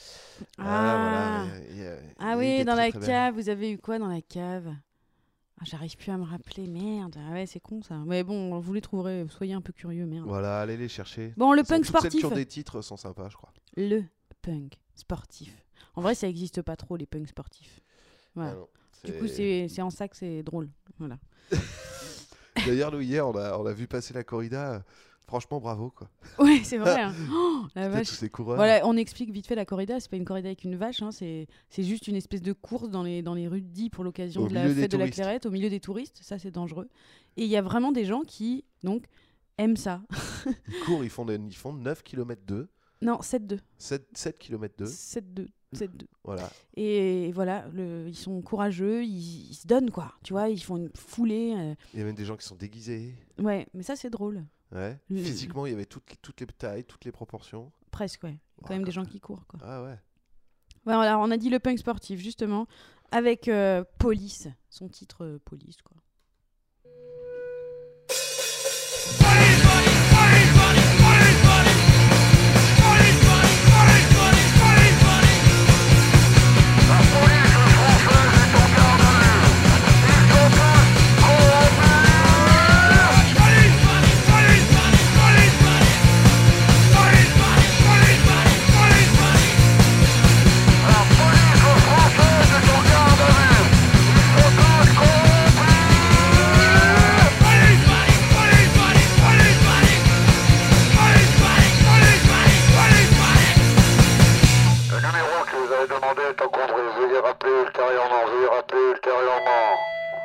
S1: Ah,
S2: voilà, il y a- il y a- il y
S1: ah
S2: a eu
S1: oui,
S2: des
S1: dans
S2: très,
S1: la
S2: très belles.
S1: cave, vous avez eu quoi dans la cave? Ah, j'arrive plus à me rappeler, merde. Ah ouais, c'est con ça. Mais bon, vous les trouverez, soyez un peu curieux, merde.
S2: Voilà, allez les chercher.
S1: Bon, le
S2: Elles sont-
S1: punk
S2: toutes celles
S1: sportif.
S2: qui ont des titres sont sympas, je crois.
S1: Le punk sportif. En vrai, ça existe pas trop, les punks sportifs. Voilà.
S2: Ah non,
S1: Du coup, c'est c'est en ça que c'est drôle. Voilà.
S2: D'ailleurs, nous, hier, on a, on a vu passer la corrida. euh, Franchement, bravo, quoi.
S1: Ouais, c'est vrai. hein. Oh, la
S2: Putain,
S1: vache.
S2: tous ces coureurs.
S1: Voilà, on explique vite fait la corrida. C'est pas une corrida avec une vache, hein, c'est c'est juste une espèce de course dans les, dans les rues de Die pour l'occasion
S2: Au
S1: de la
S2: milieu des
S1: fête de la
S2: touristes.
S1: Clairette, au milieu des touristes. Ça, c'est dangereux. Et il y a vraiment des gens qui, donc, aiment ça.
S2: Ils courent, ils font, des- ils font neuf kilomètres deux.
S1: Non, sept deux.
S2: sept kilomètres deux.
S1: sept deux. sept deux.
S2: Voilà.
S1: Et voilà, le, ils sont courageux, ils, ils se donnent, quoi. Tu vois, ils font une foulée. euh,
S2: Il y a même des gens qui sont déguisés.
S1: Ouais, mais ça, c'est drôle.
S2: Ouais.
S1: Le-
S2: Physiquement, il y avait toutes, toutes les tailles, toutes les proportions.
S1: Presque, ouais. Quand même des gens qui courent, quoi.
S2: Ah ouais.
S1: Ouais, alors, on a dit le punk sportif, justement, avec euh, Police, son titre euh, Police, quoi.
S11: Le numéro que vous avez demandé est encombré. Veuillez rappeler ultérieurement. Veuillez rappeler ultérieurement.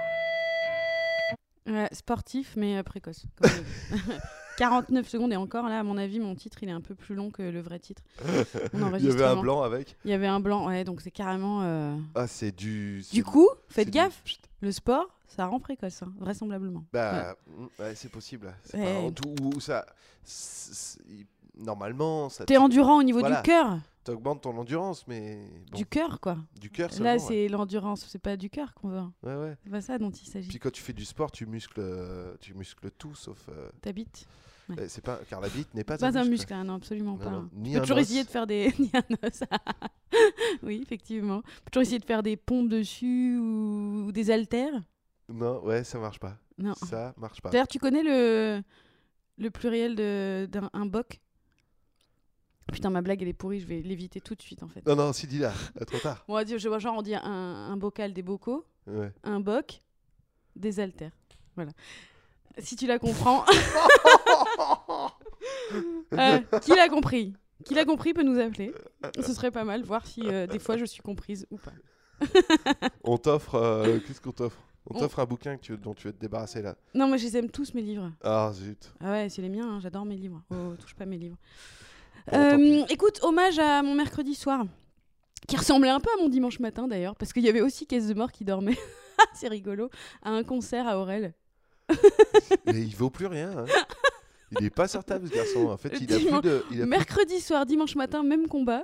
S1: Ouais, sportif, mais euh, précoce. comme on dit. quarante-neuf secondes, et encore, là, à mon avis, mon titre, il est un peu plus long que le vrai titre. Mon
S2: Il y avait un
S1: enregistrement.
S2: blanc avec.
S1: Il y avait un blanc, ouais, donc c'est carrément... euh,
S2: Ah, c'est du. c'est
S1: Du coup, faites
S2: c'est
S1: gaffe,
S2: du-
S1: le sport, ça rend précoce, hein, vraisemblablement.
S2: Bah, mm, ouais, c'est possible. C'est
S1: Ouais.
S2: pas en tout où ça. c'est- c'est- il- Normalement, ça.
S1: T'es endurant au niveau
S2: Voilà.
S1: du cœur.
S2: T'augmentes ton endurance, mais. bon,
S1: Du cœur, quoi.
S2: Du cœur
S1: Là,
S2: seulement. ouais.
S1: c'est l'endurance, c'est pas du cœur qu'on veut.
S2: Ouais, ouais.
S1: C'est pas ça dont il s'agit.
S2: Puis quand tu fais du sport, tu muscles, euh, tu muscles tout sauf. euh,
S1: Ta bite. Ouais.
S2: euh, C'est pas car la bite n'est pas,
S1: Pas un muscle, hein, non, absolument
S2: Non,
S1: pas.
S2: non,
S1: Tu
S2: ni
S1: peux
S2: un
S1: toujours
S2: os.
S1: essayer de faire des... ni un os. Oui, effectivement. Tu peux toujours essayer de faire des pompes dessus ou, ou des haltères.
S2: Non, ouais, ça marche pas.
S1: Non.
S2: Ça marche pas.
S1: D'ailleurs, tu connais le, le pluriel de- d'un un boc? Putain, ma blague, elle est pourrie, je vais l'éviter tout de suite, en fait.
S2: Non, non, si dis là, à trop tard.
S1: Bon, on va dire, je vois genre, on dit un, un bocal, des bocaux,
S2: Ouais.
S1: un boc, des haltères. Voilà. Si tu la comprends. Euh, qui l'a compris Qui l'a compris peut nous appeler. Ce serait pas mal, voir si euh, des fois je suis comprise ou pas.
S2: On t'offre... Euh, qu'est-ce qu'on t'offre ? On
S1: On-
S2: t'offre un bouquin que tu, dont tu veux te débarrasser là.
S1: Non, moi je les aime tous mes livres.
S2: Ah zut.
S1: Ah ouais, c'est les miens, hein, j'adore mes livres. Oh, touche pas mes livres.
S2: Bon,
S1: Euh,
S2: tant pis.
S1: écoute, hommage à mon mercredi soir, qui ressemblait un peu à mon dimanche matin d'ailleurs, parce qu'il y avait aussi Caisse de Mort qui dormait. C'est rigolo, à un concert à Aurel.
S2: Mais il vaut plus rien. Hein. Il est pas sortable ce garçon. En fait, il a
S1: Dimanche-
S2: plus de... Il a plus-
S1: Mercredi soir, dimanche matin, même combat.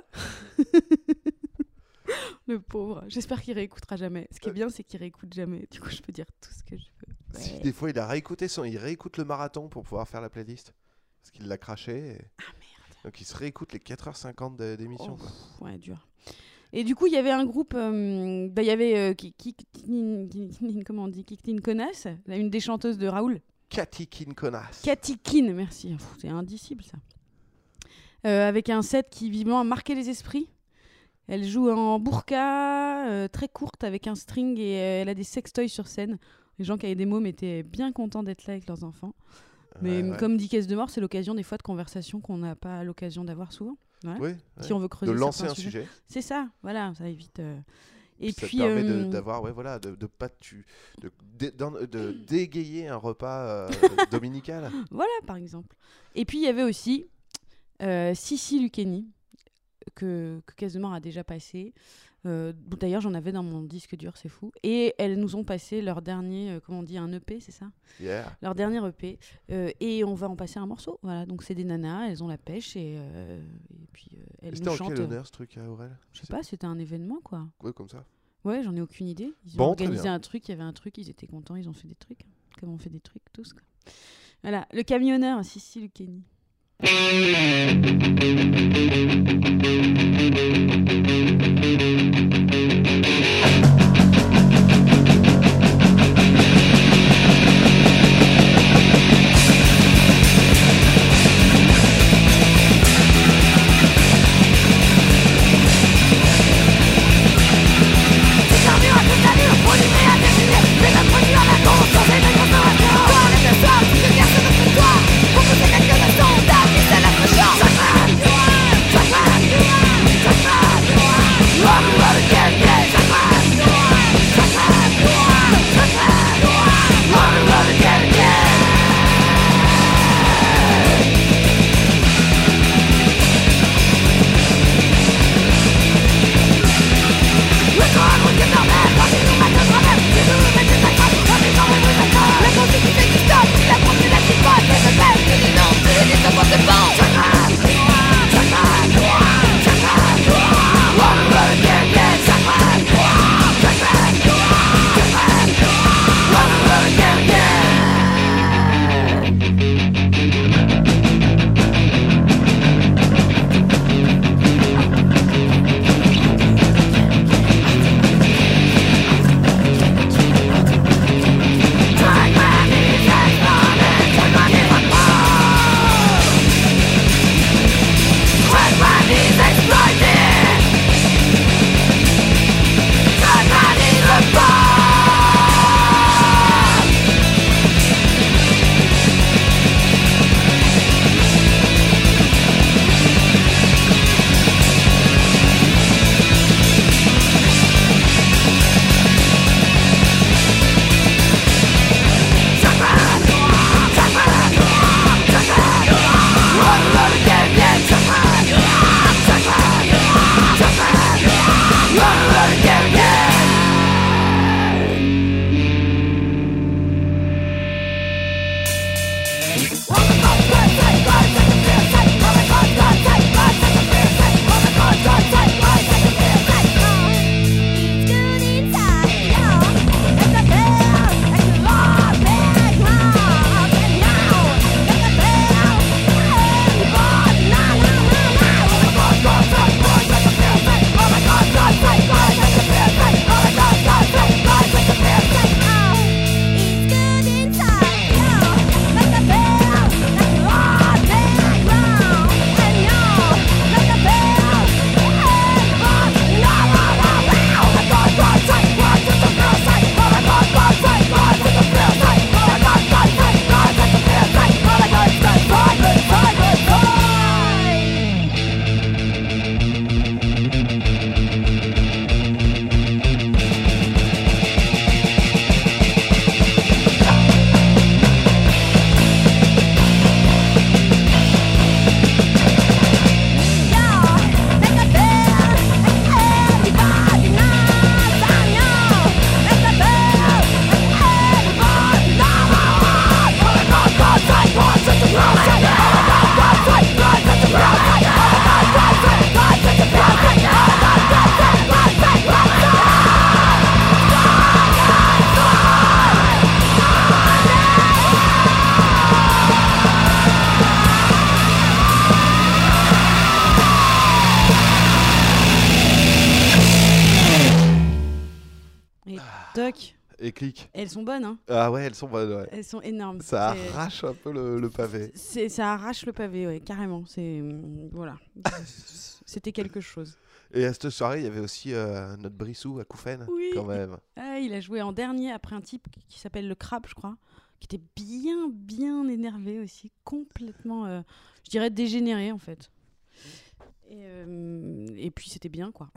S1: Le pauvre. J'espère qu'il réécoutera jamais. Ce qui est bien, c'est qu'il réécoute jamais. Du coup, je peux dire tout ce que je veux.
S2: Si,
S1: Ouais.
S2: des fois, il a réécouté son... Il réécoute le marathon pour pouvoir faire la playlist. Parce qu'il l'a craché. Et...
S1: Ah merde.
S2: Donc il se réécoute les quatre heures cinquante de- d'émission.
S1: Oh,
S2: quoi.
S1: pff, ouais, dur. Et du coup, il y avait un groupe. euh, bah, il y avait euh, Ki- Ki- Ki- Ki- Ki- comment on dit Kiktin Konas, là, une des chanteuses de Raoul.
S2: Cathy Kinkonas.
S1: Cathy Kin, merci. Pff, c'est indicible ça. Euh, avec un set qui vivement a marqué les esprits. Elle joue en burqa, euh, très courte, avec un string, et euh, elle a des sextoys sur scène. Les gens qui avaient des mômes étaient bien contents d'être là avec leurs enfants. Mais
S2: Ouais, ouais.
S1: comme dit Caisse de Mort, c'est l'occasion des fois de conversations qu'on n'a pas l'occasion d'avoir souvent. Voilà.
S2: Oui,
S1: Si
S2: ouais.
S1: on veut creuser
S2: de lancer
S1: certains
S2: un sujet.
S1: C'est ça, voilà, ça évite. euh, Et
S2: ça
S1: puis,
S2: te permet de-
S1: euh,
S2: d'avoir, ouais, voilà, de, de pas tu, de, dé- d'en- de dégayer un repas euh, dominical.
S1: voilà, par exemple. Et puis il y avait aussi euh, Sissi Lucchini, que, que Caisse de Mort a déjà passé. Euh, D'ailleurs, j'en avais dans mon disque dur, c'est fou. Et elles nous ont passé leur dernier, euh, comment on dit, un E P, c'est ça
S2: Yeah.
S1: Leur dernier E P. Euh, et on va en passer un morceau. Voilà, donc c'est des nanas, elles ont la pêche et, euh, et puis euh, elles
S2: C'était
S1: nous
S2: en
S1: chantent.
S2: quel honneur ce truc à Aurel?
S1: Je sais pas, c'était un événement quoi.
S2: Ouais, comme ça.
S1: Ouais, j'en ai aucune idée. Ils ont
S2: Bon, très
S1: organisé
S2: bien.
S1: un truc, il y avait un truc, ils étaient contents, ils ont fait des trucs. Comme on fait des trucs tous. Quoi. Voilà, le camionneur, Sissi Lucchini.
S4: Pour pousser quelques raisons, ta vie c'est la pression. Chaque man, chaque man,
S1: Stock.
S2: Et clic.
S1: Et elles sont bonnes, hein.
S2: Ah ouais, elles sont bonnes, ouais.
S1: Elles sont énormes.
S2: Ça
S1: C'est-
S2: arrache un peu le, le pavé.
S1: C'est, ça arrache le pavé, ouais, carrément. C'est voilà. C'était quelque chose.
S2: Et à cette soirée, il y avait aussi euh, notre Brissou à Couffen,
S1: Oui.
S2: quand même.
S1: Ah, il a joué en dernier après un type qui- qui s'appelle le Crabe, je crois, qui était bien, bien énervé aussi, complètement, euh, je dirais, dégénéré en fait. Et, euh, et puis c'était bien, quoi.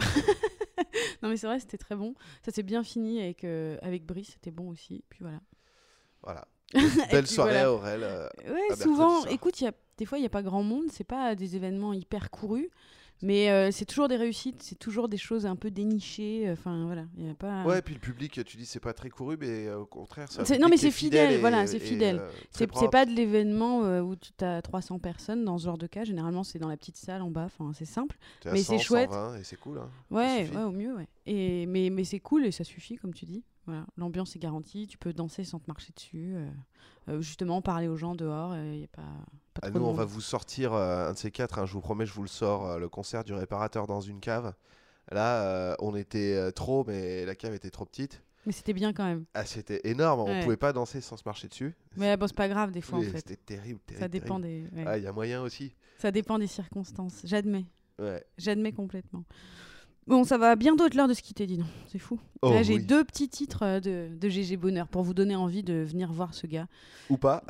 S1: Non mais c'est vrai, c'était très bon. Ça s'est bien fini avec, euh, avec Brice, c'était bon aussi. Puis voilà.
S2: Voilà.
S1: Et
S2: Belle
S1: puis
S2: soirée
S1: voilà.
S2: à Aurel. euh, à
S1: Ouais,
S2: mercredi
S1: souvent,
S2: soir.
S1: écoute, y a, des fois, il n'y a pas grand monde, c'est pas des événements hyper courus, mais euh, c'est toujours des réussites, c'est toujours des choses un peu dénichées. Enfin, voilà, il y a pas.
S2: Ouais, puis le public, tu dis, c'est pas très couru, mais euh, au contraire, c'est un
S1: C'est-
S2: public
S1: non, mais
S2: qui est
S1: c'est fidèle,
S2: et-
S1: voilà, c'est
S2: et,
S1: fidèle.
S2: euh, très
S1: c'est c'est
S2: propre.
S1: pas de l'événement euh, où tu as trois cents personnes dans ce genre de cas. Généralement, c'est dans la petite salle en bas, enfin, c'est simple.
S2: T'es à
S1: Mais
S2: cent,
S1: c'est chouette.
S2: cent vingt, et c'est cool. Hein. Ça
S1: Ouais,
S2: suffit.
S1: ouais, au mieux, ouais. Et, mais, mais c'est cool et ça suffit, comme tu dis. Voilà. L'ambiance est garantie, tu peux danser sans te marcher dessus. euh, euh, justement, parler aux gens dehors, il n'y a pas, pas
S2: Ah,
S1: trop
S2: nous,
S1: de
S2: on va
S1: monde.
S2: vous sortir euh, un de ces quatre, hein, je vous promets, je vous le sors, euh, le concert du réparateur dans une cave. Là, euh, on était euh, trop, mais la cave était trop petite.
S1: Mais c'était bien quand même.
S2: Ah, c'était énorme,
S1: Ouais.
S2: on pouvait pas danser sans se marcher dessus.
S1: Mais bon, c'est pas grave des fois
S2: Oui,
S1: en fait.
S2: C'était terrible, terrible.
S1: Ça dépend
S2: terrible.
S1: des. ouais.
S2: Ah, il y a moyen aussi.
S1: Ça dépend des circonstances. J'admets.
S2: Ouais.
S1: J'admets complètement. Bon, ça va bien d'autres l'heure de se quitter, dis donc. C'est fou.
S2: Oh,
S1: Là, j'ai
S2: oui.
S1: deux petits titres euh, de, de G G Bonheur pour vous donner envie de venir voir ce gars.
S2: Ou pas.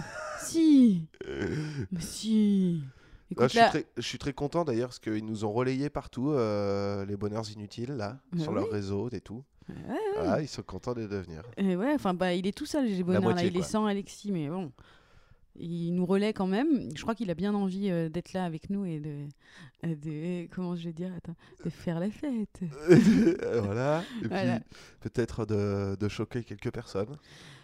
S1: Si. Mais si.
S2: Ah,
S1: Écoute,
S2: je, suis
S1: là-
S2: très, je suis très content d'ailleurs parce qu'ils nous ont relayés partout, euh, les bonheurs inutiles, là,
S1: Mais
S2: sur
S1: oui.
S2: leur réseau et tout.
S1: Ouais, ouais.
S2: Voilà, ils sont contents de devenir.
S1: Euh, ouais, enfin, bah, il est tout seul, G G Bonheur.
S2: moitié,
S1: là, il
S2: quoi.
S1: est sans Alexis, mais bon. Il nous relaie quand même. Je crois qu'il a bien envie euh, d'être là avec nous et de, euh, de. Comment je vais dire Attends, de faire la fête.
S2: Voilà. Et
S1: Voilà.
S2: puis peut-être de, de choquer quelques personnes.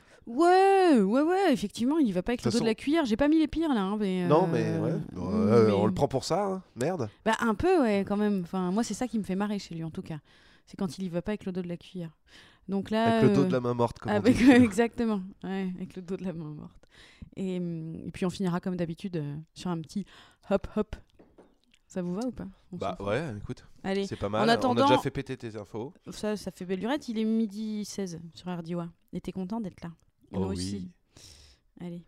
S1: Ouais, ouais, ouais, effectivement, il va pas avec
S2: De
S1: le
S2: toute
S1: dos de la
S2: façon-
S1: cuillère. J'ai pas mis les pires là. hein, mais,
S2: Non,
S1: euh,
S2: mais ouais.
S1: mais-
S2: Ouais, on le prend pour ça, hein. Merde.
S1: Bah, un peu, ouais, quand même. Enfin, moi, c'est ça qui me fait marrer chez lui, en tout cas. C'est quand il y va pas avec le dos de la cuillère. Donc là,
S2: Avec le dos
S1: euh,
S2: de la main morte, comme on
S1: avec,
S2: dit.
S1: exactement. Ouais, avec le dos de la main morte. Et, hum, et puis on finira comme d'habitude euh, sur un petit hop hop. Ça vous va ou pas? On
S2: Bah
S1: s'en fout.
S2: ouais, écoute.
S1: Allez.
S2: C'est pas mal.
S1: En attendant,
S2: On a déjà fait péter tes infos.
S1: Ça, ça fait belle lurette. Il est midi seize sur R D W A. Et t'es content d'être là? Et
S2: Oh
S1: nous
S2: oui.
S1: aussi. Allez.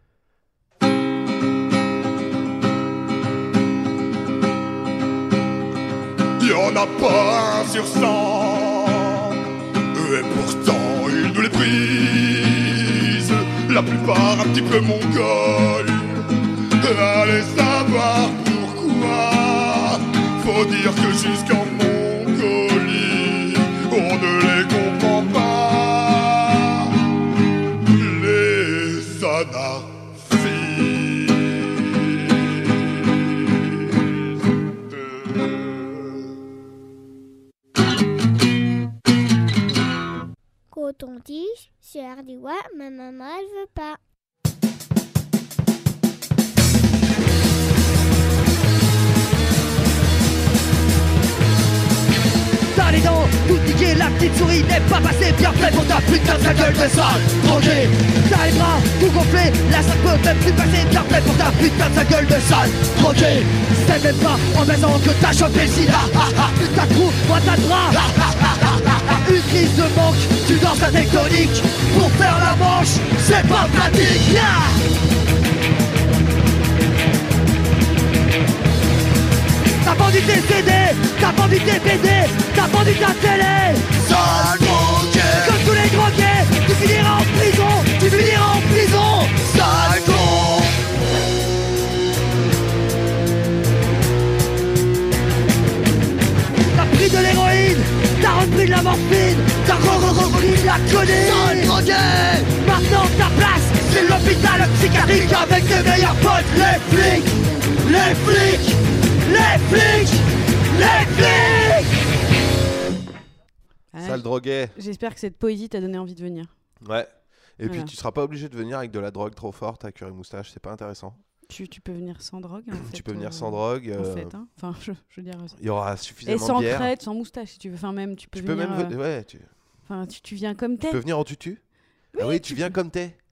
S6: Y en a pas un sur cent, et pourtant ils nous les prisent. La plupart un petit peu mongols. Allez savoir pourquoi. Faut dire que jusqu'en Mongolie, on ne les comprend pas. Les
S10: Coton-tige, sur R D W A, ma maman elle veut pas.
S12: T'as les dents tout niquées, la petite souris n'est pas passée bien fait pour ta putain de sa gueule de sale drogué. T'as les bras tout gonflés, la sac peut même plus passer bien fait pour ta putain de sa gueule de sale drogué. C'est même pas en maison que t'as chopé le sida. T'as trou, moi t'as le bras. Une crise de manque, tu danses la tectonique. Pour faire la manche, c'est pas pratique. T'as vendu tes C D, t'as vendu tes B D, t'as vendu ta télé. Sale drogué. Comme tous les drogués, tu finiras en prison, tu finiras en prison. Sale con. T'as pris de l'héroïne, t'as repris de la morphine, t'as re-re-repris de la connerie. Sale drogué. Maintenant ta place, c'est l'hôpital psychiatrique avec tes meilleurs potes, les flics, les flics. Les flics! Les flics!
S1: Ouais.
S2: Sale drogué.
S1: J'espère que cette poésie t'a donné envie de venir.
S2: Ouais. Et
S1: Voilà.
S2: puis tu seras pas obligé de venir avec de la drogue trop forte à curry moustache, c'est pas intéressant.
S1: Tu, tu peux venir sans drogue. En fait,
S2: Tu peux venir
S1: euh,
S2: sans drogue,
S1: En
S2: euh,
S1: fait, hein. Enfin, je, je veux dire.
S2: Il y aura
S1: Et
S2: suffisamment
S1: sans
S2: de bière.
S1: crête, sans moustache, si tu veux. Enfin, même, tu peux
S2: Tu peux
S1: venir.
S2: même
S1: euh,
S2: ve- ouais, tu...
S1: Enfin, tu, tu viens comme t'es.
S2: tu peux venir en tutu.
S1: Oui,
S2: Ah oui,
S1: tu
S2: tu viens comme t'es.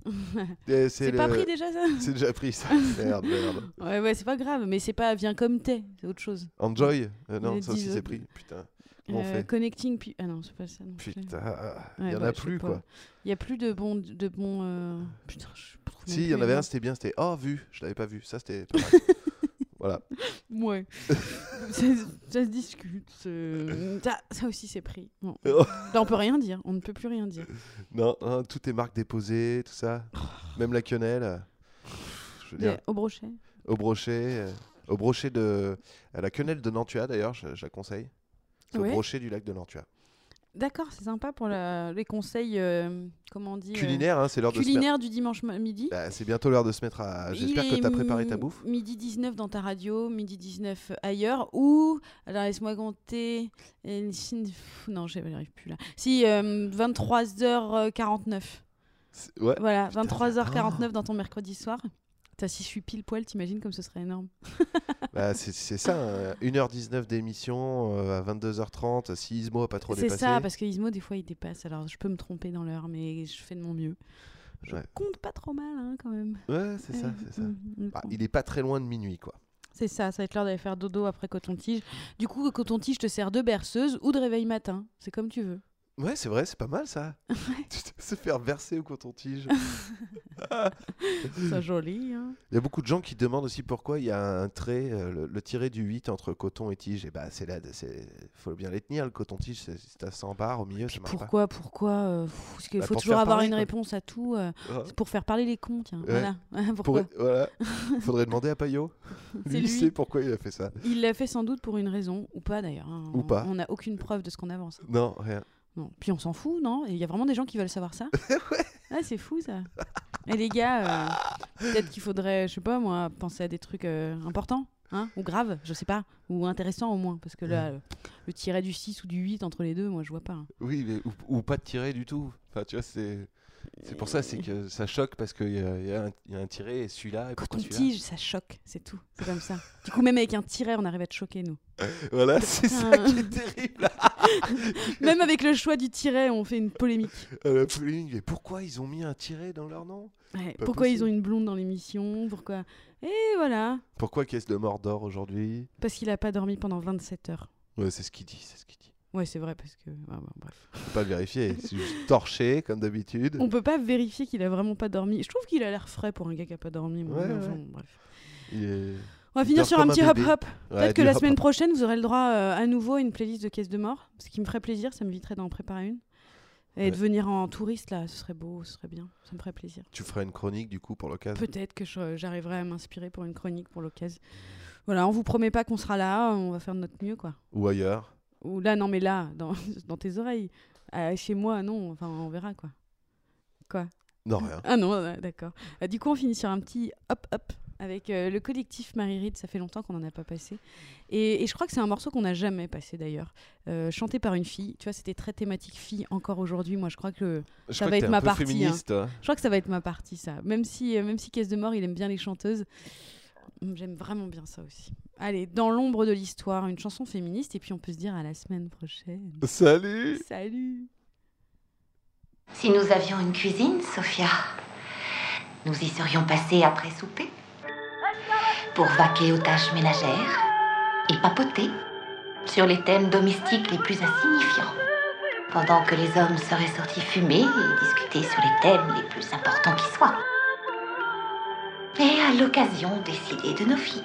S2: c'est
S1: c'est
S2: le...
S1: pas pris déjà ça.
S2: C'est déjà pris ça. Merde, merde.
S1: Ouais, ouais, c'est pas grave, mais c'est pas viens comme t'es, c'est autre chose.
S2: Enjoy euh, Non,
S1: Les
S2: ça aussi
S1: dix
S2: c'est
S1: autres.
S2: pris. Putain. Comment on
S1: Euh,
S2: fait
S1: connecting, puis... ah non, c'est pas ça. Non plus.
S2: Putain, il
S1: Ouais,
S2: y en
S1: bah,
S2: a
S1: je sais
S2: plus
S1: pas.
S2: quoi.
S1: Il y a plus de bons, de bons. euh, Putain, je trouve même
S2: Si, il y
S1: plus
S2: en
S1: les
S2: avait
S1: noms.
S2: un, c'était bien, c'était oh vu, je l'avais pas vu. Ça c'était pas mal. Voilà.
S1: Ouais. ça, ça se discute. c'est- Ça, ça aussi, c'est pris. Bon.
S2: Oh.
S1: Là, on peut rien dire. On ne peut plus rien dire.
S2: Non, non, tout est marque déposée, tout ça. Même la quenelle. euh, Je veux dire,
S1: Mais au brochet.
S2: au brochet, euh, au brochet de à la quenelle de Nantua d'ailleurs, je, je la conseille. C'est
S1: Ouais.
S2: au brochet du lac de Nantua.
S1: D'accord, c'est sympa pour la- les conseils. euh, Comment on dit euh,
S2: Culinaire, hein, c'est l'heure de se mettre.
S1: Culinaire du dimanche ma- midi.
S2: Bah, c'est bientôt l'heure de se mettre à. J'espère
S1: Il
S2: que
S1: est
S2: t'as préparé ta
S1: mi-
S2: bouffe.
S1: Midi dix-neuf dans ta radio, midi dix-neuf ailleurs, ou, alors laisse-moi compter, euh, pff, non, j'y arrive plus là. Si, euh, vingt-trois heures quarante-neuf.
S2: C'est- Ouais.
S1: Voilà,
S2: Putain,
S1: vingt-trois heures
S2: c'est-
S1: quarante-neuf dans ton mercredi soir. T'as si je suis pile poil, t'imagines comme ce serait énorme.
S2: Bah, c'est c'est ça, hein, une heure dix-neuf d'émission euh, à vingt-deux heures trente, si Ismo a pas trop
S1: C'est
S2: dépassé.
S1: ça, parce que Ismo, des fois, il dépasse, alors je peux me tromper dans l'heure, mais je fais de mon mieux. Je
S2: Ouais.
S1: compte pas trop mal, hein, quand même.
S2: Ouais, c'est ça,
S1: Ouais,
S2: c'est ça.
S1: mm, mm,
S2: Bah,
S1: mm.
S2: il est pas très loin de minuit, quoi.
S1: C'est ça, ça va être l'heure d'aller faire dodo après coton-tige. Du coup, coton-tige te sert de berceuse ou de réveil matin. C'est comme tu veux.
S2: Ouais, c'est vrai, c'est pas mal ça. Se faire verser au coton-tige.
S1: C'est joli, hein.
S2: Il y a beaucoup de gens qui demandent aussi pourquoi il y a un trait, euh, le, le tiré du huit entre coton et tige. Et bah, c'est là, c'est faut bien les tenir. Le coton-tige, c'est c'est à cent barres au milieu, ça marche pas.
S1: Pourquoi, pourquoi euh, pff, Parce qu'il
S2: Bah,
S1: faut
S2: pour
S1: toujours
S2: faire
S1: avoir
S2: parler,
S1: une
S2: quoi.
S1: réponse à tout. euh,
S2: Ouais.
S1: C'est pour faire parler les cons, tiens.
S2: Ouais.
S1: Voilà.
S2: Pour-
S1: Pourquoi
S2: voilà. Faudrait demander à Payot.
S1: C'est
S2: Lui, il
S1: lui.
S2: sait pourquoi il a fait ça.
S1: Il l'a fait sans doute pour une raison, ou pas d'ailleurs. hein.
S2: Ou
S1: On-
S2: pas.
S1: On n'a aucune preuve de ce qu'on avance.
S2: Non, rien.
S1: Non. Puis on s'en fout, non Il y a vraiment des gens qui veulent savoir ça. Ah, c'est fou ça. Et les gars, euh, peut-être qu'il faudrait, je sais pas moi, penser à des trucs euh, importants, hein, ou graves, je sais pas, ou intéressants au moins, parce que là, euh, le tiret du six ou du huit entre les deux, moi je vois pas. hein.
S2: Oui, mais, ou, ou pas de tirer du tout. Enfin, tu vois, c'est. C'est pour ça, c'est que ça choque parce qu'il y, a- il y, a un- il y a un tiré et celui-là. Et pourquoi celui-là
S1: Coton-tige, ça choque, c'est tout, c'est comme ça. Du coup, même avec un tiret, on arrive à te choquer, nous.
S2: Voilà, c'est ça
S1: Putain.
S2: qui est terrible.
S1: Même avec le choix du tiret, on fait une polémique.
S2: À la polémique, mais pourquoi ils ont mis un tiret dans leur nom
S1: Ouais,
S2: Pas
S1: pourquoi ils
S2: possible.
S1: ont une blonde dans l'émission Pourquoi Et voilà,
S2: Pourquoi Caisse de Mordor aujourd'hui
S1: parce qu'il a pas dormi pendant vingt-sept heures.
S2: Ouais, c'est ce qu'il dit, c'est ce qu'il dit.
S1: Ouais, c'est vrai, parce que. ah, bon, bref.
S2: Faut pas le vérifier, c'est juste torché comme d'habitude.
S1: On peut pas vérifier qu'il a vraiment pas dormi. Je trouve qu'il a l'air frais pour un gars qui a pas dormi. moi.
S2: Ouais,
S1: Mais enfin,
S2: ouais.
S1: bon, bref.
S2: Il est-
S1: On va
S2: il
S1: finir
S2: dort
S1: sur un
S2: comme
S1: petit
S2: bébé.
S1: hop-hop.
S2: Ouais,
S1: Peut-être que
S2: du
S1: la
S2: hop-hop.
S1: semaine prochaine, vous aurez le droit euh, à nouveau à une playlist de caisse de mort. Ce qui me ferait plaisir, ça m'éviterait d'en préparer une. Et
S2: Ouais.
S1: de venir en touriste, là, ce serait beau, ce serait bien. Ça me ferait plaisir.
S2: Tu feras une chronique du coup pour l'occasion.
S1: Peut-être que je- j'arriverai à m'inspirer pour une chronique pour l'occasion. Voilà, on vous promet pas qu'on sera là, on va faire de notre mieux, quoi.
S2: Ou ailleurs.
S1: Ou là, non, mais là, dans, dans tes oreilles. Euh, chez moi, non, enfin, on verra, quoi. Quoi
S2: Non, rien.
S1: Ah non, euh, d'accord. Euh, du coup, on finit sur un petit hop-hop avec euh, le collectif Marie-Ride. Ça fait longtemps qu'on n'en a pas passé. Et, et je crois que c'est un morceau qu'on n'a jamais passé, d'ailleurs. Euh, chanté par une fille. Tu vois, c'était très thématique fille encore aujourd'hui. Moi, je crois que
S2: Je
S1: ça
S2: crois
S1: va
S2: que
S1: être
S2: t'es
S1: ma
S2: un peu
S1: partie.
S2: féministe,
S1: hein.
S2: toi.
S1: Je crois que ça va être ma partie, ça. Même si, euh, même si Caisse de Mort, il aime bien les chanteuses. J'aime vraiment bien ça aussi. Allez, dans l'ombre de l'histoire, une chanson féministe. Et puis, on peut se dire à la semaine prochaine.
S2: Salut.
S1: Salut.
S13: Si nous avions une cuisine, Sophia, nous y serions passés après souper pour vaquer aux tâches ménagères et papoter sur les thèmes domestiques les plus insignifiants, pendant que les hommes seraient sortis fumer et discuter sur les thèmes les plus importants qui soient. Et à l'occasion, décider de nos vies.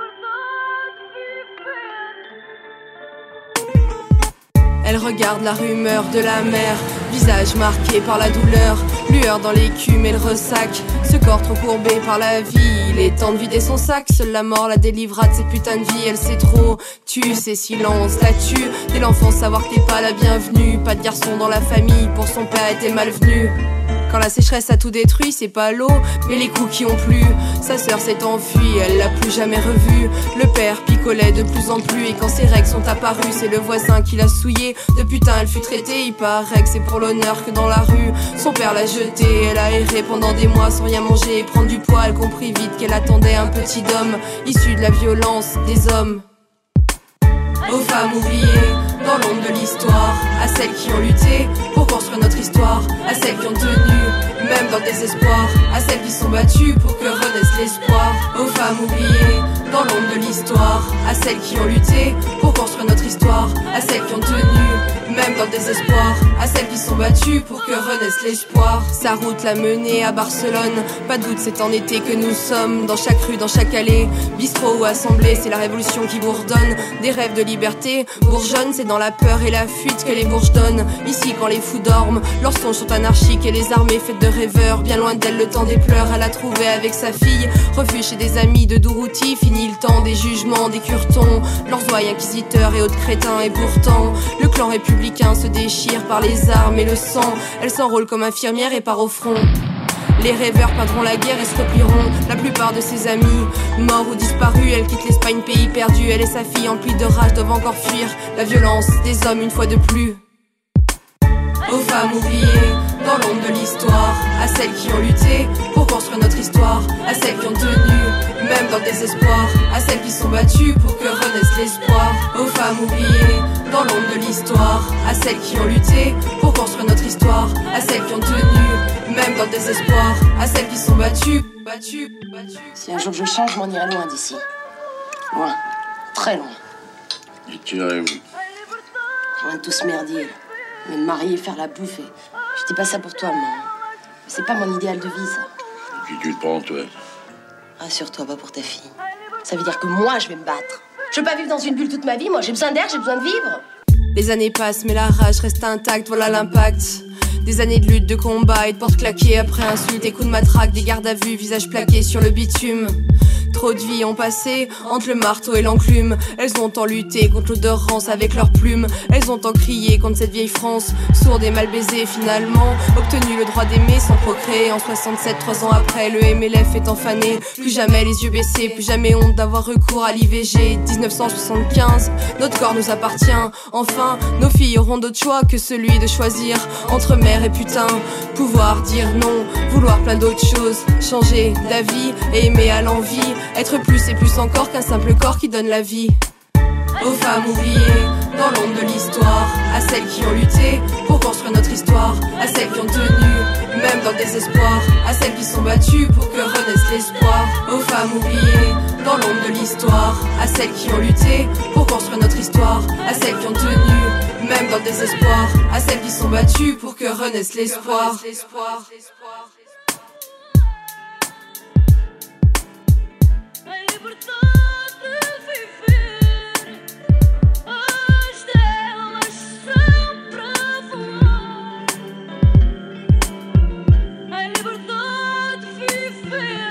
S14: Elle regarde la rumeur de la mer, visage marqué par la douleur, lueur dans l'écume et le ressac, ce corps trop courbé par la vie. Il est temps de vider son sac, seule la mort la délivra de cette putain de vie. Elle sait trop, tue ses silences, la tue. Dès l'enfance savoir que t'es pas la bienvenue, pas de garçon dans la famille, pour son père était malvenu. Quand la sécheresse a tout détruit, c'est pas l'eau, mais les coups qui ont plu. Sa sœur s'est enfuie, elle l'a plus jamais revue. Le père picolait de plus en plus, et quand ses règles sont apparues, c'est le voisin qui l'a souillée. De putain elle fut traitée, il paraît que c'est pour l'honneur que dans la rue son père l'a jetée. Elle a erré pendant des mois sans rien manger et prendre du poids. Elle comprit vite qu'elle attendait un petit homme issu de la violence des hommes. Aux femmes oubliées, dans l'ombre de l'histoire. À celles qui ont lutté pour construire notre histoire, à celles qui ont tenu, même dans le désespoir, à celles qui sont battues pour que renaisse l'espoir. Aux femmes oubliées dans l'ombre de l'histoire, à celles qui ont lutté pour construire notre histoire, à celles qui ont tenu, même dans le désespoir, à celles qui sont battues pour que renaisse l'espoir. Sa route l'a menée à Barcelone, pas de doute c'est en été que nous sommes. Dans chaque rue, dans chaque allée, bistrot ou assemblée, c'est la révolution qui bourdonne. Des rêves de liberté bourgeonnent, c'est dans la peur et la fuite que les bourges donnent. Ici quand les fous dorment, leurs songes sont anarchiques et les armées faites de rêveurs. Bien loin d'elle le temps des pleurs, elle a trouvé avec sa fille refuge chez des amis de Dourouti. Fini le temps des jugements, des curtons, leurs ouailles inquisiteurs et autres crétins. Et pourtant, le clan républicain se déchire par les armes et le sang. Elle s'enrôle comme infirmière et part au front. Les rêveurs peindront la guerre et se replieront. La plupart de ses amis, morts ou disparus. Elle quitte l'Espagne, pays perdu. Elle et sa fille, emplie de rage, doivent encore fuir la violence des hommes une fois de plus. Aux femmes oubliées dans l'ombre de l'histoire, à celles qui ont lutté pour construire notre histoire, à celles qui ont tenu, même dans le désespoir, à celles qui sont battues pour que renaisse l'espoir. Aux femmes oubliées dans l'ombre de l'histoire, à celles qui ont lutté pour construire notre histoire, à celles qui ont tenu, même dans le désespoir, à celles qui sont battues, battues, battues.
S15: Si un jour je change, je m'en irai loin d'ici. Loin, très loin.
S11: Et tu irais où?
S15: Loin de tout ce merdier. Me marier, faire la bouffe. Et... je dis pas ça pour toi, moi. C'est pas mon idéal de vie, ça.
S11: Qui tu te prends, toi?
S15: Rassure-toi, pas pour ta fille. Ça veut dire que moi, je vais me battre. Je veux pas vivre dans une bulle toute ma vie, moi. J'ai besoin d'air, j'ai besoin de vivre.
S14: Les années passent, mais la rage reste intacte, voilà l'impact. Des années de lutte, de combat et de portes claquées après insultes et coups de matraque, des gardes à vue, visage plaqué sur le bitume. Trop de vies ont passé entre le marteau et l'enclume. Elles ont tant lutté contre l'odeur rance avec leurs plumes. Elles ont tant crié contre cette vieille France, sourde et mal baisée finalement. Obtenu le droit d'aimer sans procréer. En soixante-sept, trois ans après, le M L F est enfané. Plus jamais les yeux baissés, plus jamais honte d'avoir recours à l'I V G. dix-neuf cent soixante-quinze, notre corps nous appartient. Enfin, nos filles auront d'autres choix que celui de choisir entre mère et putain. Pouvoir dire non, vouloir plein d'autres choses, changer d'avis et aimer à l'envie. Être plus et plus encore qu'un simple corps qui donne la vie. Aux femmes oubliées dans l'ombre de l'histoire, à celles qui ont lutté pour construire notre histoire, à celles qui ont tenu, même dans le désespoir, à celles qui sont battues pour que renaisse l'espoir. Aux femmes oubliées dans l'ombre de l'histoire, à celles qui ont lutté pour construire notre histoire, à celles qui ont tenu, même dans le désespoir, à celles qui sont battues pour que renaisse l'espoir.
S4: Fair.